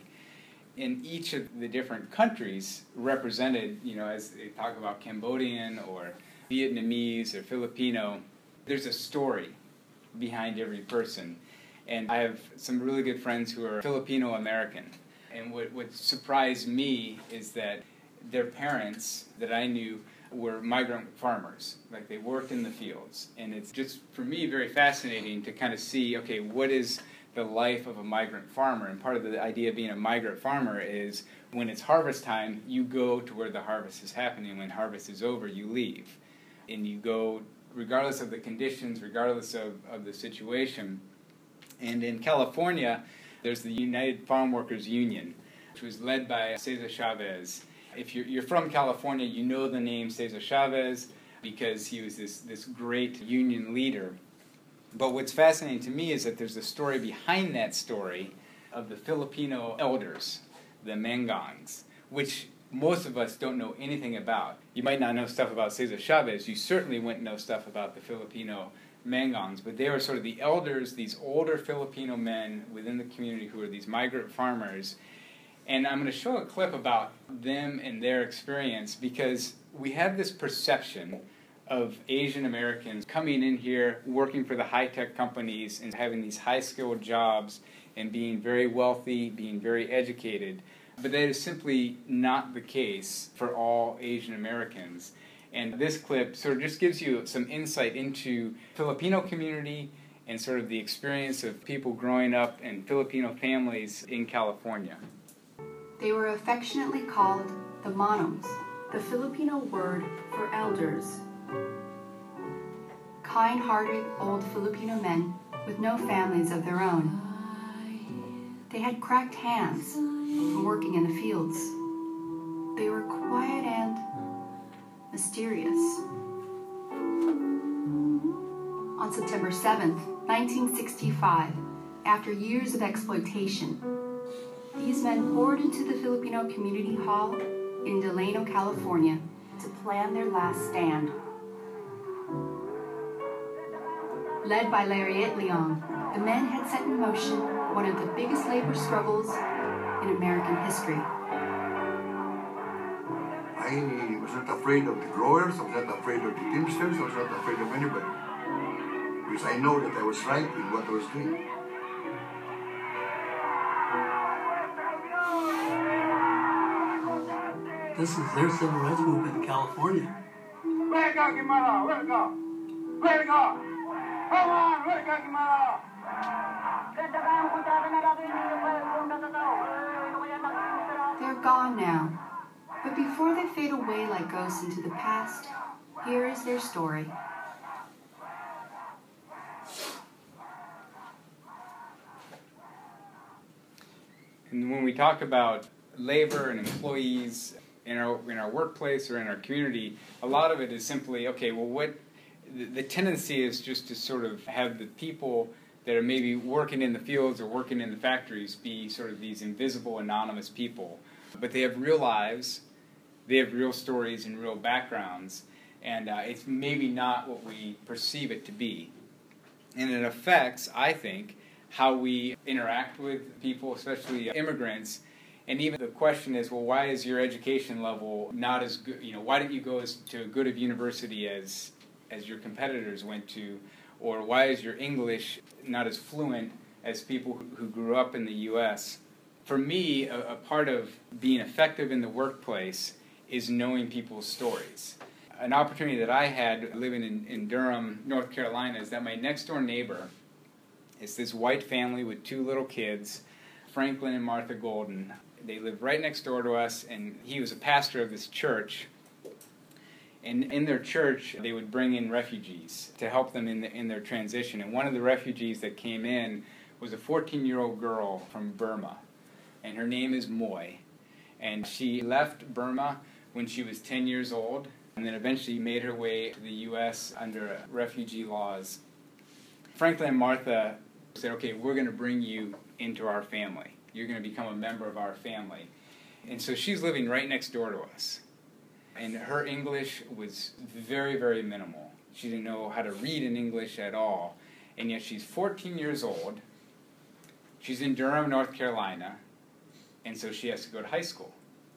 [SPEAKER 1] In each of the different countries represented, you know, as they talk about Cambodian or Vietnamese or Filipino, there's a story behind every person. And I have some really good friends who are Filipino American. And what, what surprised me is that their parents that I knew were migrant farmers. Like, they worked in the fields. And it's just, for me, very fascinating to kind of see, okay, what is the life of a migrant farmer? And part of the idea of being a migrant farmer is when it's harvest time, you go to where the harvest is happening. When harvest is over, you leave. And you go regardless of the conditions, regardless of, of the situation. And in California, there's the United Farm Workers Union, which was led by Cesar Chavez. If you're, you're from California, you know the name Cesar Chavez because he was this, this great union leader. But what's fascinating to me is that there's a story behind that story of the Filipino elders, the Mangongs, which most of us don't know anything about. You might not know stuff about Cesar Chavez. You certainly wouldn't know stuff about the Filipino Mangongs, but they were sort of the elders, these older Filipino men within the community who are these migrant farmers. And I'm going to show a clip about them and their experience because we have this perception of Asian Americans coming in here, working for the high-tech companies and having these high-skilled jobs and being very wealthy, being very educated. But that is simply not the case for all Asian Americans. And this clip sort of just gives you some insight into Filipino community and sort of the experience of people growing up in Filipino families in California.
[SPEAKER 15] They were affectionately called the Manongs, the Filipino word for elders. Kind-hearted old Filipino men with no families of their own. They had cracked hands from working in the fields. They were quiet and mysterious. On September seventh, nineteen sixty-five, after years of exploitation, these men poured into the Filipino Community Hall in Delano, California, to plan their last stand. Led by Lariat Leong, the men had set in motion one of the biggest labor struggles in American history.
[SPEAKER 16] I was not afraid of the growers, I was not afraid of the teamsters, I was not afraid of anybody. Because I know that I was right in what I was doing.
[SPEAKER 17] This is their civil rights movement in California.
[SPEAKER 18] Let go, Guimara, let it go. Let it go. Come on, let it go, Guimara.
[SPEAKER 15] They're gone now. But before they fade away like ghosts into the past, here is their story.
[SPEAKER 1] And when we talk about labor and employees in our in our workplace or in our community, a lot of it is simply, okay, well, what the, the tendency is just to sort of have the people that are maybe working in the fields or working in the factories be sort of these invisible, anonymous people. But they have real lives, they have real stories and real backgrounds, and uh, it's maybe not what we perceive it to be. And it affects, I think, how we interact with people, especially immigrants. And even the question is, well, why is your education level not as good? You know, why didn't you go as, to as good of university as as your competitors went to? Or why is your English not as fluent as people who, who grew up in the U S? For me, a, a part of being effective in the workplace is knowing people's stories. An opportunity that I had living in, in Durham, North Carolina, is that my next door neighbor is this white family with two little kids, Franklin and Martha Golden. They lived right next door to us, and he was a pastor of this church. And in their church, they would bring in refugees to help them in, the, in their transition. And one of the refugees that came in was a fourteen-year-old girl from Burma, and her name is Moy. And she left Burma when she was ten years old, and then eventually made her way to the U S under refugee laws. Franklin and Martha said, okay, we're going to bring you into our family. You're going to become a member of our family. And so she's living right next door to us. And her English was very, very minimal. She didn't know how to read in English at all. And yet she's fourteen years old. She's in Durham, North Carolina. And so she has to go to high school.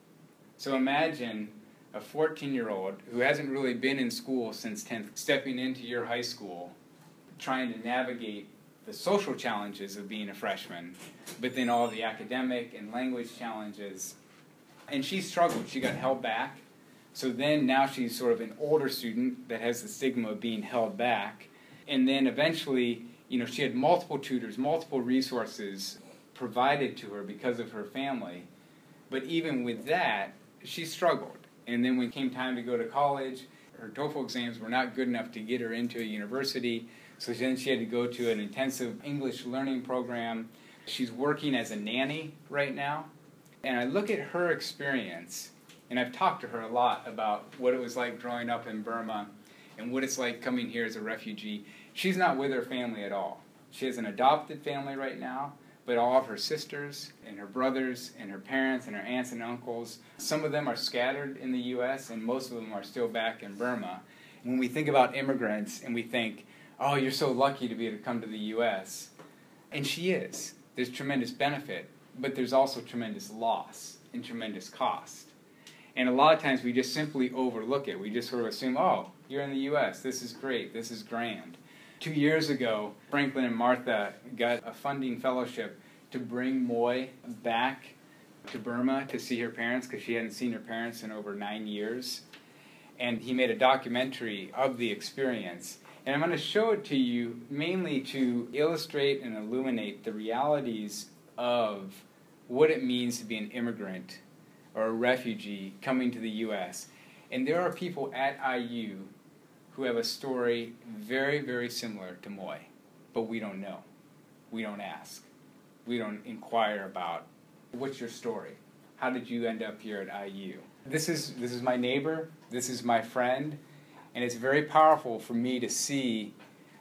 [SPEAKER 1] So imagine a fourteen-year-old who hasn't really been in school since tenth, stepping into your high school, trying to navigate the social challenges of being a freshman, but then all the academic and language challenges. And she struggled. She got held back. So then now she's sort of an older student that has the stigma of being held back. And then eventually, you know, she had multiple tutors, multiple resources provided to her because of her family. But even with that, she struggled. And then when it came time to go to college, her TOEFL exams were not good enough to get her into a university. So then she had to go to an intensive English learning program. She's working as a nanny right now. And I look at her experience, and I've talked to her a lot about what it was like growing up in Burma and what it's like coming here as a refugee. She's not with her family at all. She has an adopted family right now, but all of her sisters and her brothers and her parents and her aunts and uncles, some of them are scattered in the U S and most of them are still back in Burma. When we think about immigrants and we think, oh, you're so lucky to be able to come to the U S, and she is. There's tremendous benefit, but there's also tremendous loss and tremendous cost. And a lot of times we just simply overlook it. We just sort of assume, oh, you're in the U S, this is great, this is grand. Two years ago, Franklin and Martha got a funding fellowship to bring Moy back to Burma to see her parents, because she hadn't seen her parents in over nine years. And he made a documentary of the experience. And I'm going to show it to you mainly to illustrate and illuminate the realities of what it means to be an immigrant or a refugee coming to the U S. And there are people at I U who have a story very, very similar to Moy, but we don't know. We don't ask. We don't inquire about, what's your story? How did you end up here at I U? This is, this is my neighbor, this is my friend, and it's very powerful for me to see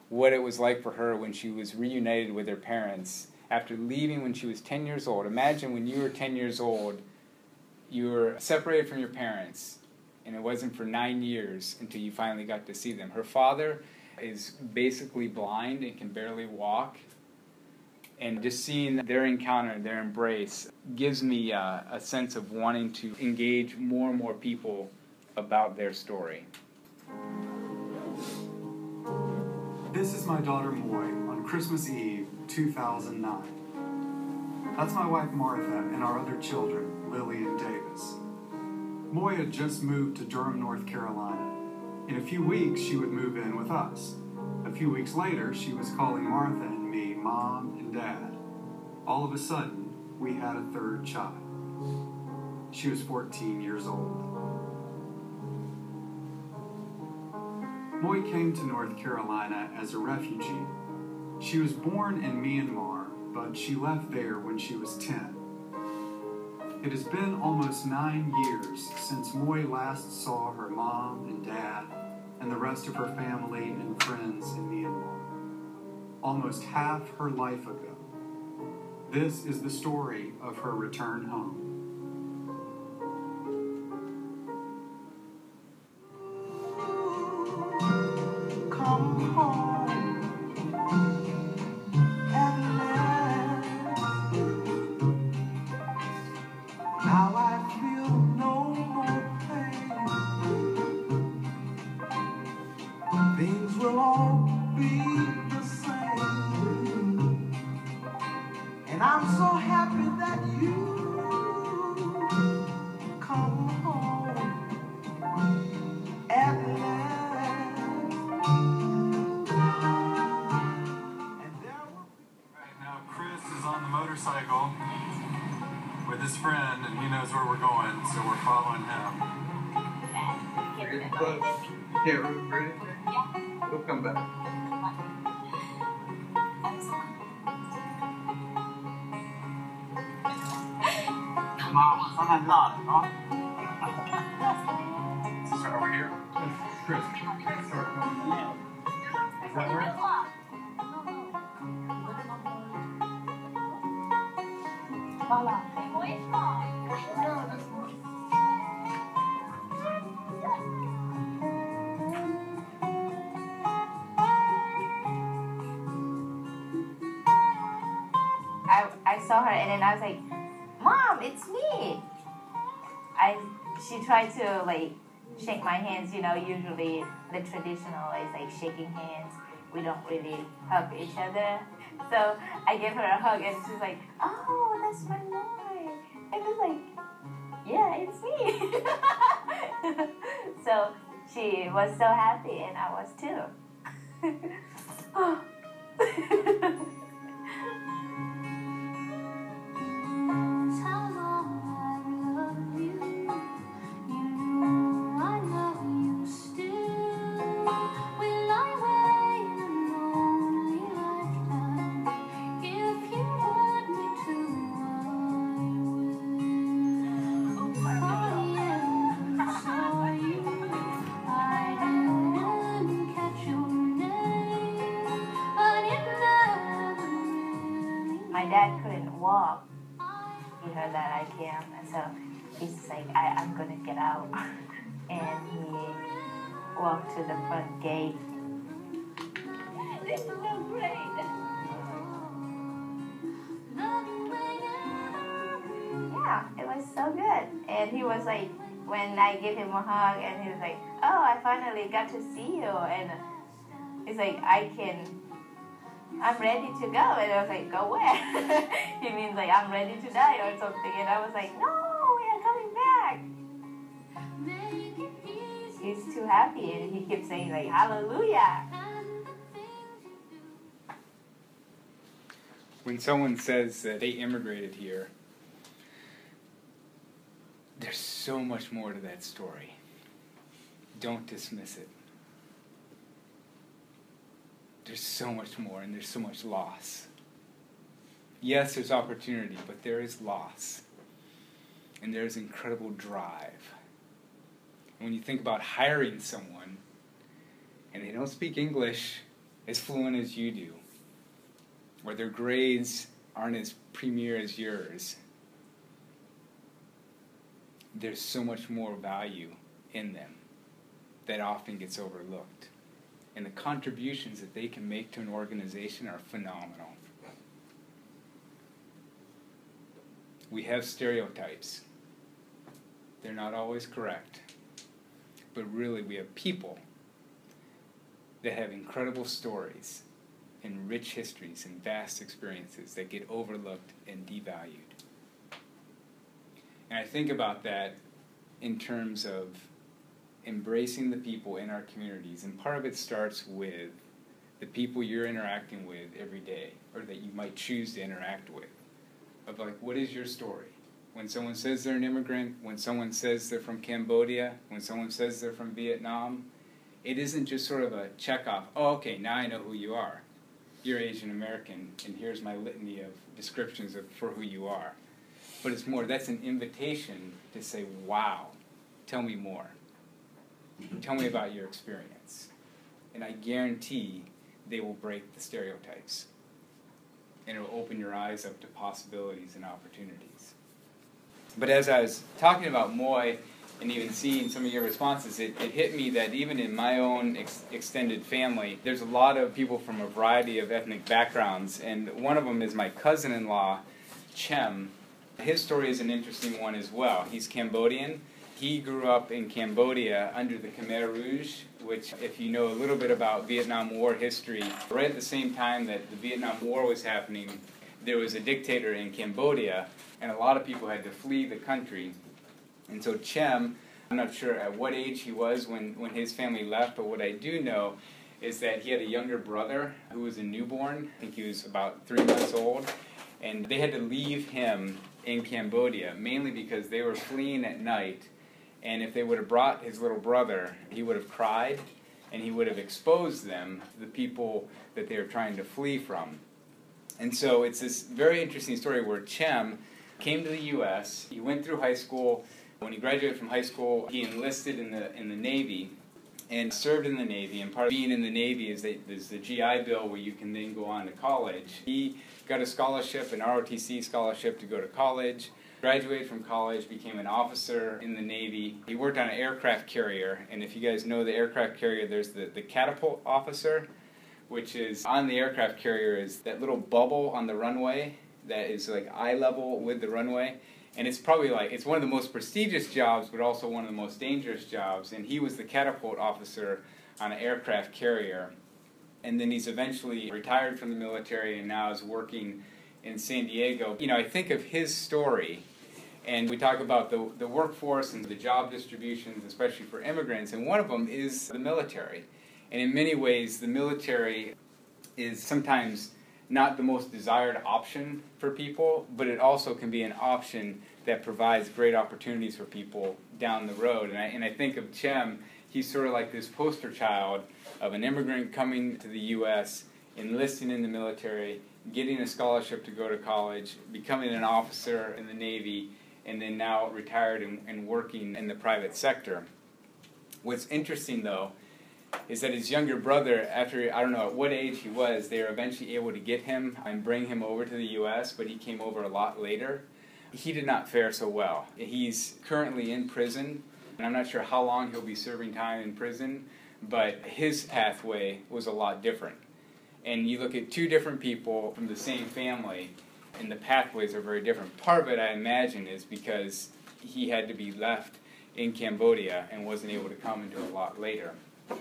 [SPEAKER 1] what it was like for her when she was reunited with her parents after leaving when she was ten years old. Imagine when you were ten years old, you were separated from your parents, and it wasn't for nine years until you finally got to see them. Her father is basically blind and can barely walk, and just seeing their encounter, their embrace, gives me uh, a sense of wanting to engage more and more people about their story.
[SPEAKER 19] This is my daughter Moy on Christmas Eve, two thousand nine. That's my wife Martha and our other children, Lily and Davis. Moy had just moved to Durham, North Carolina. In a few weeks, she would move in with us. A few weeks later, she was calling Martha and me Mom and Dad. All of a sudden, we had a third child. She was fourteen years old. Moy came to North Carolina as a refugee. She was born in Myanmar, but she left there when she was ten. It has been almost nine years since Moy last saw her mom and dad and the rest of her family and friends in Myanmar. Almost half her life ago. This is the story of her return home.
[SPEAKER 18] Come home at last. Now I feel no more pain. Things will all be the same. And I'm so happy that you come home at last.
[SPEAKER 19] Chris is on the motorcycle with his friend, and he knows where we're going, so we're following him.
[SPEAKER 10] You're getting close. You can't root for anything? We'll come back.
[SPEAKER 18] Mom, I'm not, huh?
[SPEAKER 10] So are we here? Chris. Is that right?
[SPEAKER 20] I, I saw her and then I was like, Mom, it's me. I she tried to like shake my hands, you know, usually the traditional is like shaking hands. We don't really hug each other. So I gave her a hug and she's like, oh, that's my boy. And it's like, yeah, it's me. So she was so happy and I was too. My dad couldn't walk. He heard that I came, and so he's like, I, I'm gonna get out. And he walked to the front gate. This is so great. Yeah, it was so good. And he was like, when I gave him a hug, and he was like, oh, I finally got to see you. And he's like, I can, I'm ready to go. And I was like, go where? He means like, I'm ready to die or something. And I was like, no, we are coming back. He's too happy. And he keeps saying like, hallelujah.
[SPEAKER 1] When someone says that they immigrated here, there's so much more to that story. Don't dismiss it. There's so much more, and there's so much loss. Yes, there's opportunity, but there is loss. And there's incredible drive. And when you think about hiring someone, and they don't speak English, as fluent as you do, or their grades aren't as premier as yours, there's so much more value in them that often gets overlooked. And the contributions that they can make to an organization are phenomenal. We have stereotypes. They're not always correct. But really, we have people that have incredible stories and rich histories and vast experiences that get overlooked and devalued. And I think about that in terms of embracing the people in our communities. And part of it starts with the people you're interacting with every day, or that you might choose to interact with. Of like, what is your story? When someone says they're an immigrant, when someone says they're from Cambodia, when someone says they're from Vietnam, it isn't just sort of a check-off. Oh, okay, now I know who you are. You're Asian American, and here's my litany of descriptions of, for who you are. But it's more, that's an invitation to say, wow, tell me more. Tell me about your experience. And I guarantee they will break the stereotypes. And it will open your eyes up to possibilities and opportunities. But as I was talking about Moy and even seeing some of your responses, it, it hit me that even in my own ex- extended family, there's a lot of people from a variety of ethnic backgrounds. And one of them is my cousin-in-law, Chem. His story is an interesting one as well. He's Cambodian. He grew up in Cambodia under the Khmer Rouge, which, if you know a little bit about Vietnam War history, right at the same time that the Vietnam War was happening, there was a dictator in Cambodia, and a lot of people had to flee the country. And so Chem, I'm not sure at what age he was when, when his family left, but what I do know is that he had a younger brother who was a newborn. I think he was about three months old, and they had to leave him in Cambodia, mainly because they were fleeing at night. And if they would have brought his little brother, he would have cried, and he would have exposed them, the people that they were trying to flee from. And so it's this very interesting story where Chem came to the U S, he went through high school. When he graduated from high school, he enlisted in the in the Navy and served in the Navy. And part of being in the Navy is that there's the G I Bill where you can then go on to college. He got a scholarship, an R O T C scholarship to go to college. Graduated from college, became an officer in the Navy. He worked on an aircraft carrier, and if you guys know the aircraft carrier, there's the, the catapult officer, which is on the aircraft carrier is that little bubble on the runway that is like eye level with the runway. And it's probably like, it's one of the most prestigious jobs, but also one of the most dangerous jobs. And he was the catapult officer on an aircraft carrier. And then he's eventually retired from the military and now is working in San Diego. You know, I think of his story, and we talk about the, the workforce and the job distributions, especially for immigrants, and one of them is the military. And in many ways, the military is sometimes not the most desired option for people, but it also can be an option that provides great opportunities for people down the road. And I, and I think of Chem, he's sort of like this poster child of an immigrant coming to the U S, enlisting in the military, getting a scholarship to go to college, becoming an officer in the Navy, and then now retired and, and working in the private sector. What's interesting, though, is that his younger brother, after, I don't know at what age he was, they were eventually able to get him and bring him over to the U S, but he came over a lot later. He did not fare so well. He's currently in prison, and I'm not sure how long he'll be serving time in prison, but his pathway was a lot different. And you look at two different people from the same family, and the pathways are very different. Part of it, I imagine, is because he had to be left in Cambodia and wasn't able to come until a lot later.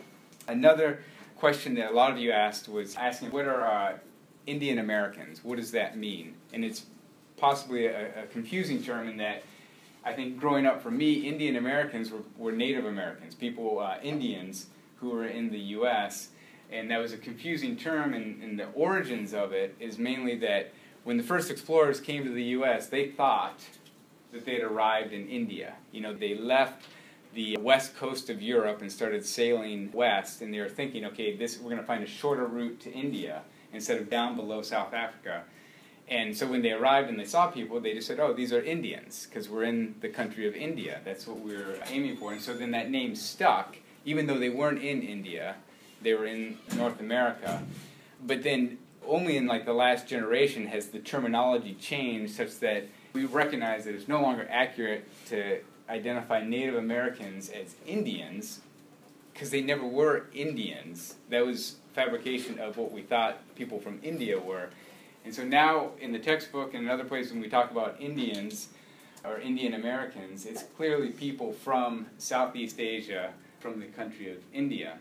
[SPEAKER 1] Another question that a lot of you asked was asking, what are uh, Indian Americans? What does that mean? And it's possibly a, a confusing term in that I think growing up for me, Indian Americans were, were Native Americans, people, uh, Indians, who were in the U S, and that was a confusing term, and, and the origins of it is mainly that when the first explorers came to the U S, they thought that they had arrived in India. You know, they left the west coast of Europe and started sailing west, and they were thinking, okay, this we're going to find a shorter route to India instead of down below South Africa. And so when they arrived and they saw people, they just said, oh, these are Indians, because we're in the country of India. That's what we're aiming for. And so then that name stuck, even though they weren't in India. they were in North America. But then only in like the last generation has the terminology changed such that we recognize that it's no longer accurate to identify Native Americans as Indians, because they never were Indians. That was fabrication of what we thought people from India were. And so now in the textbook and in other places when we talk about Indians or Indian Americans, it's clearly people from Southeast Asia, from the country of India.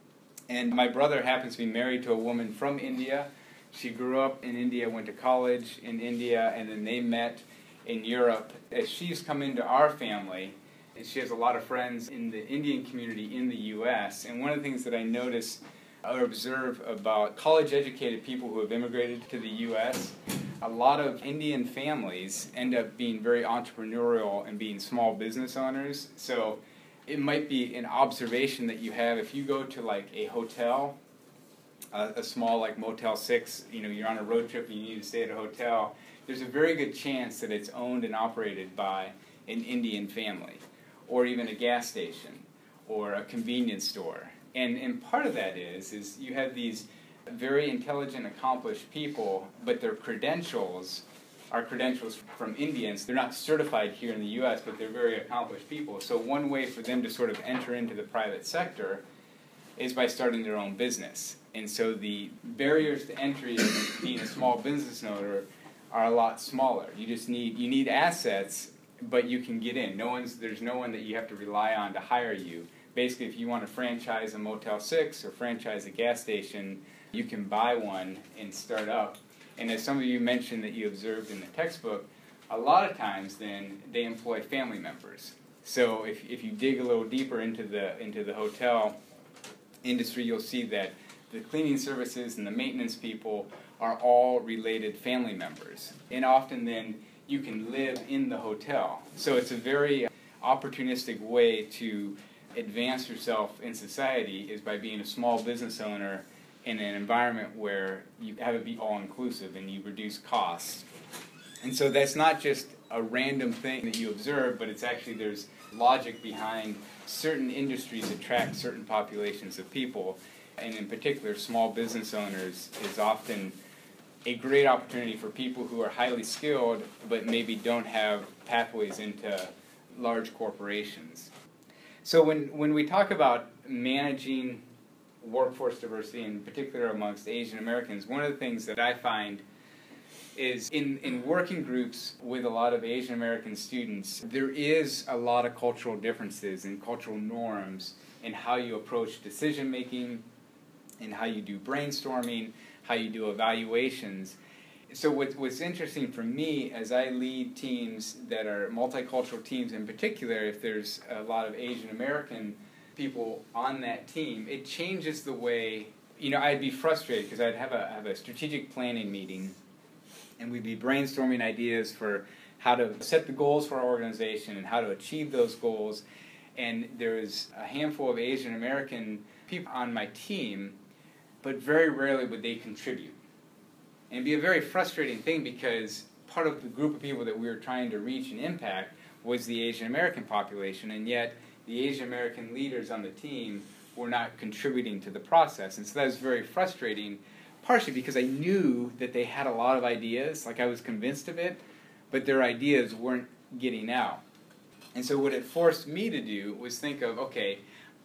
[SPEAKER 1] And my brother happens to be married to a woman from India. She grew up in India, went to college in India, and then they met in Europe. As she's come into our family, and she has a lot of friends in the Indian community in the U S, and one of the things that I notice or observe about college-educated people who have immigrated to the U S, a lot of Indian families end up being very entrepreneurial and being small business owners. So it might be an observation that you have if you go to like a hotel, uh, a small like Motel six, you know, you're on a road trip and you need to stay at a hotel, there's a very good chance that it's owned and operated by an Indian family, or even a gas station, or a convenience store. And and part of that is, is you have these very intelligent, accomplished people, but their credentials are credentials from Indians. They're not certified here in the U S, but they're very accomplished people. So one way for them to sort of enter into the private sector is by starting their own business. And so the barriers to entry of being a small business owner are a lot smaller. You just need you need assets, but you can get in. No one's there's no one that you have to rely on to hire you. Basically, if you want to franchise a Motel six or franchise a gas station, you can buy one and start up. And as some of you mentioned that you observed in the textbook, a lot of times then they employ family members. So if if you dig a little deeper into the into the hotel industry, you'll see that the cleaning services and the maintenance people are all related family members. And often then you can live in the hotel. So it's a very opportunistic way to advance yourself in society is by being a small business owner in an environment where you have it be all-inclusive and you reduce costs. And so that's not just a random thing that you observe, but it's actually there's logic behind certain industries attract certain populations of people. And in particular, small business owners is often a great opportunity for people who are highly skilled but maybe don't have pathways into large corporations. So when, when we talk about managing workforce diversity, in particular amongst Asian Americans, one of the things that I find is in, in working groups with a lot of Asian American students, there is a lot of cultural differences and cultural norms in how you approach decision making, in how you do brainstorming, how you do evaluations. So what, what's interesting for me as I lead teams that are multicultural teams, in particular if there's a lot of Asian American people on that team, it changes the way, you know, I'd be frustrated because I'd have a, have a strategic planning meeting and we'd be brainstorming ideas for how to set the goals for our organization and how to achieve those goals. And there's a handful of Asian American people on my team, but very rarely would they contribute. And it'd be a very frustrating thing because part of the group of people that we were trying to reach and impact was the Asian American population, and yet the Asian American leaders on the team were not contributing to the process. And so that was very frustrating, partially because I knew that they had a lot of ideas, like I was convinced of it, but their ideas weren't getting out. And so what it forced me to do was think of, okay,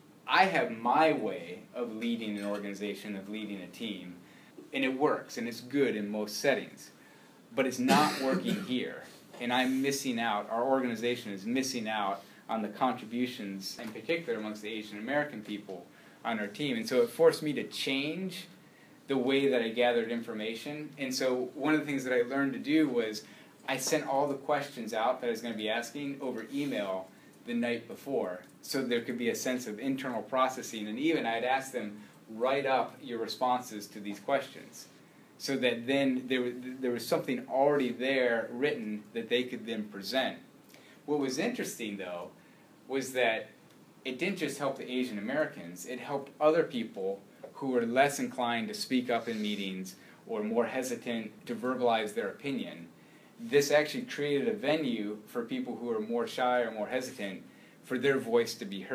[SPEAKER 1] I have my way of leading an organization, of leading a team, and it works, and it's good in most settings, but it's not working here, and I'm missing out, our organization is missing out on the contributions, in particular amongst the Asian American people on our team. And so it forced me to change the way that I gathered information. And so one of the things that I learned to do was I sent all the questions out that I was going to be asking over email the night before, so there could be a sense of internal processing. And even I'd ask them, write up your responses to these questions, so that then there was, there was something already there written that they could then present. What was interesting, though, was that it didn't just help the Asian Americans, it helped other people who were less inclined to speak up in meetings or more hesitant to verbalize their opinion. This actually created a venue for people who are more shy or more hesitant for their voice to be heard.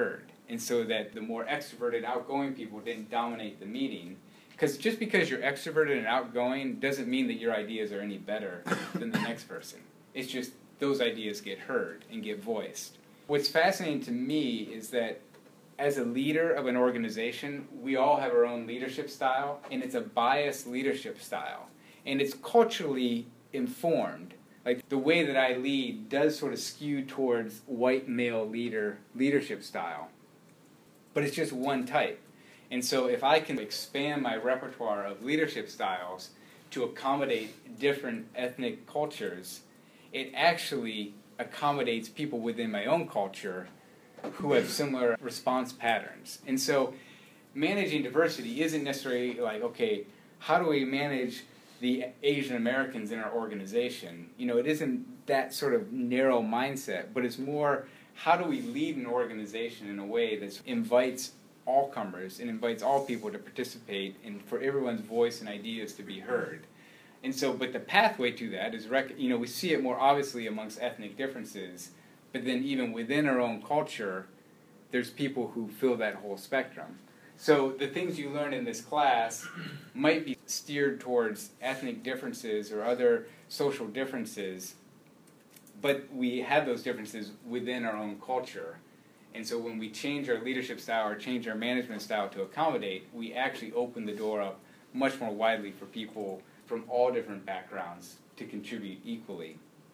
[SPEAKER 1] and so that the more extroverted, outgoing people didn't dominate the meeting. Because just because you're extroverted and outgoing doesn't mean that your ideas are any better than the next person. It's just those ideas get heard and get voiced. What's fascinating to me is that as a leader of an organization, we all have our own leadership style, and it's a biased leadership style. And it's culturally informed. Like, the way that I lead does sort of skew towards white male leader leadership style. But it's just one type. And so if I can expand my repertoire of leadership styles to accommodate different ethnic cultures, it actually accommodates people within my own culture who have similar response patterns. And so managing diversity isn't necessarily like, okay, how do we manage the Asian Americans in our organization? You know, it isn't that sort of narrow mindset, but it's more, how do we lead an organization in a way that invites all comers and invites all people to participate and for everyone's voice and ideas to be heard. And so, but the pathway to that is, rec- you know, we see it more obviously amongst ethnic differences, but then even within our own culture, there's people who fill that whole spectrum. So the things you learn in this class might be steered towards ethnic differences or other social differences, but we have those differences within our own culture. And so when we change our leadership style or change our management style to accommodate, we actually open the door up much more widely for people from all different backgrounds to contribute equally.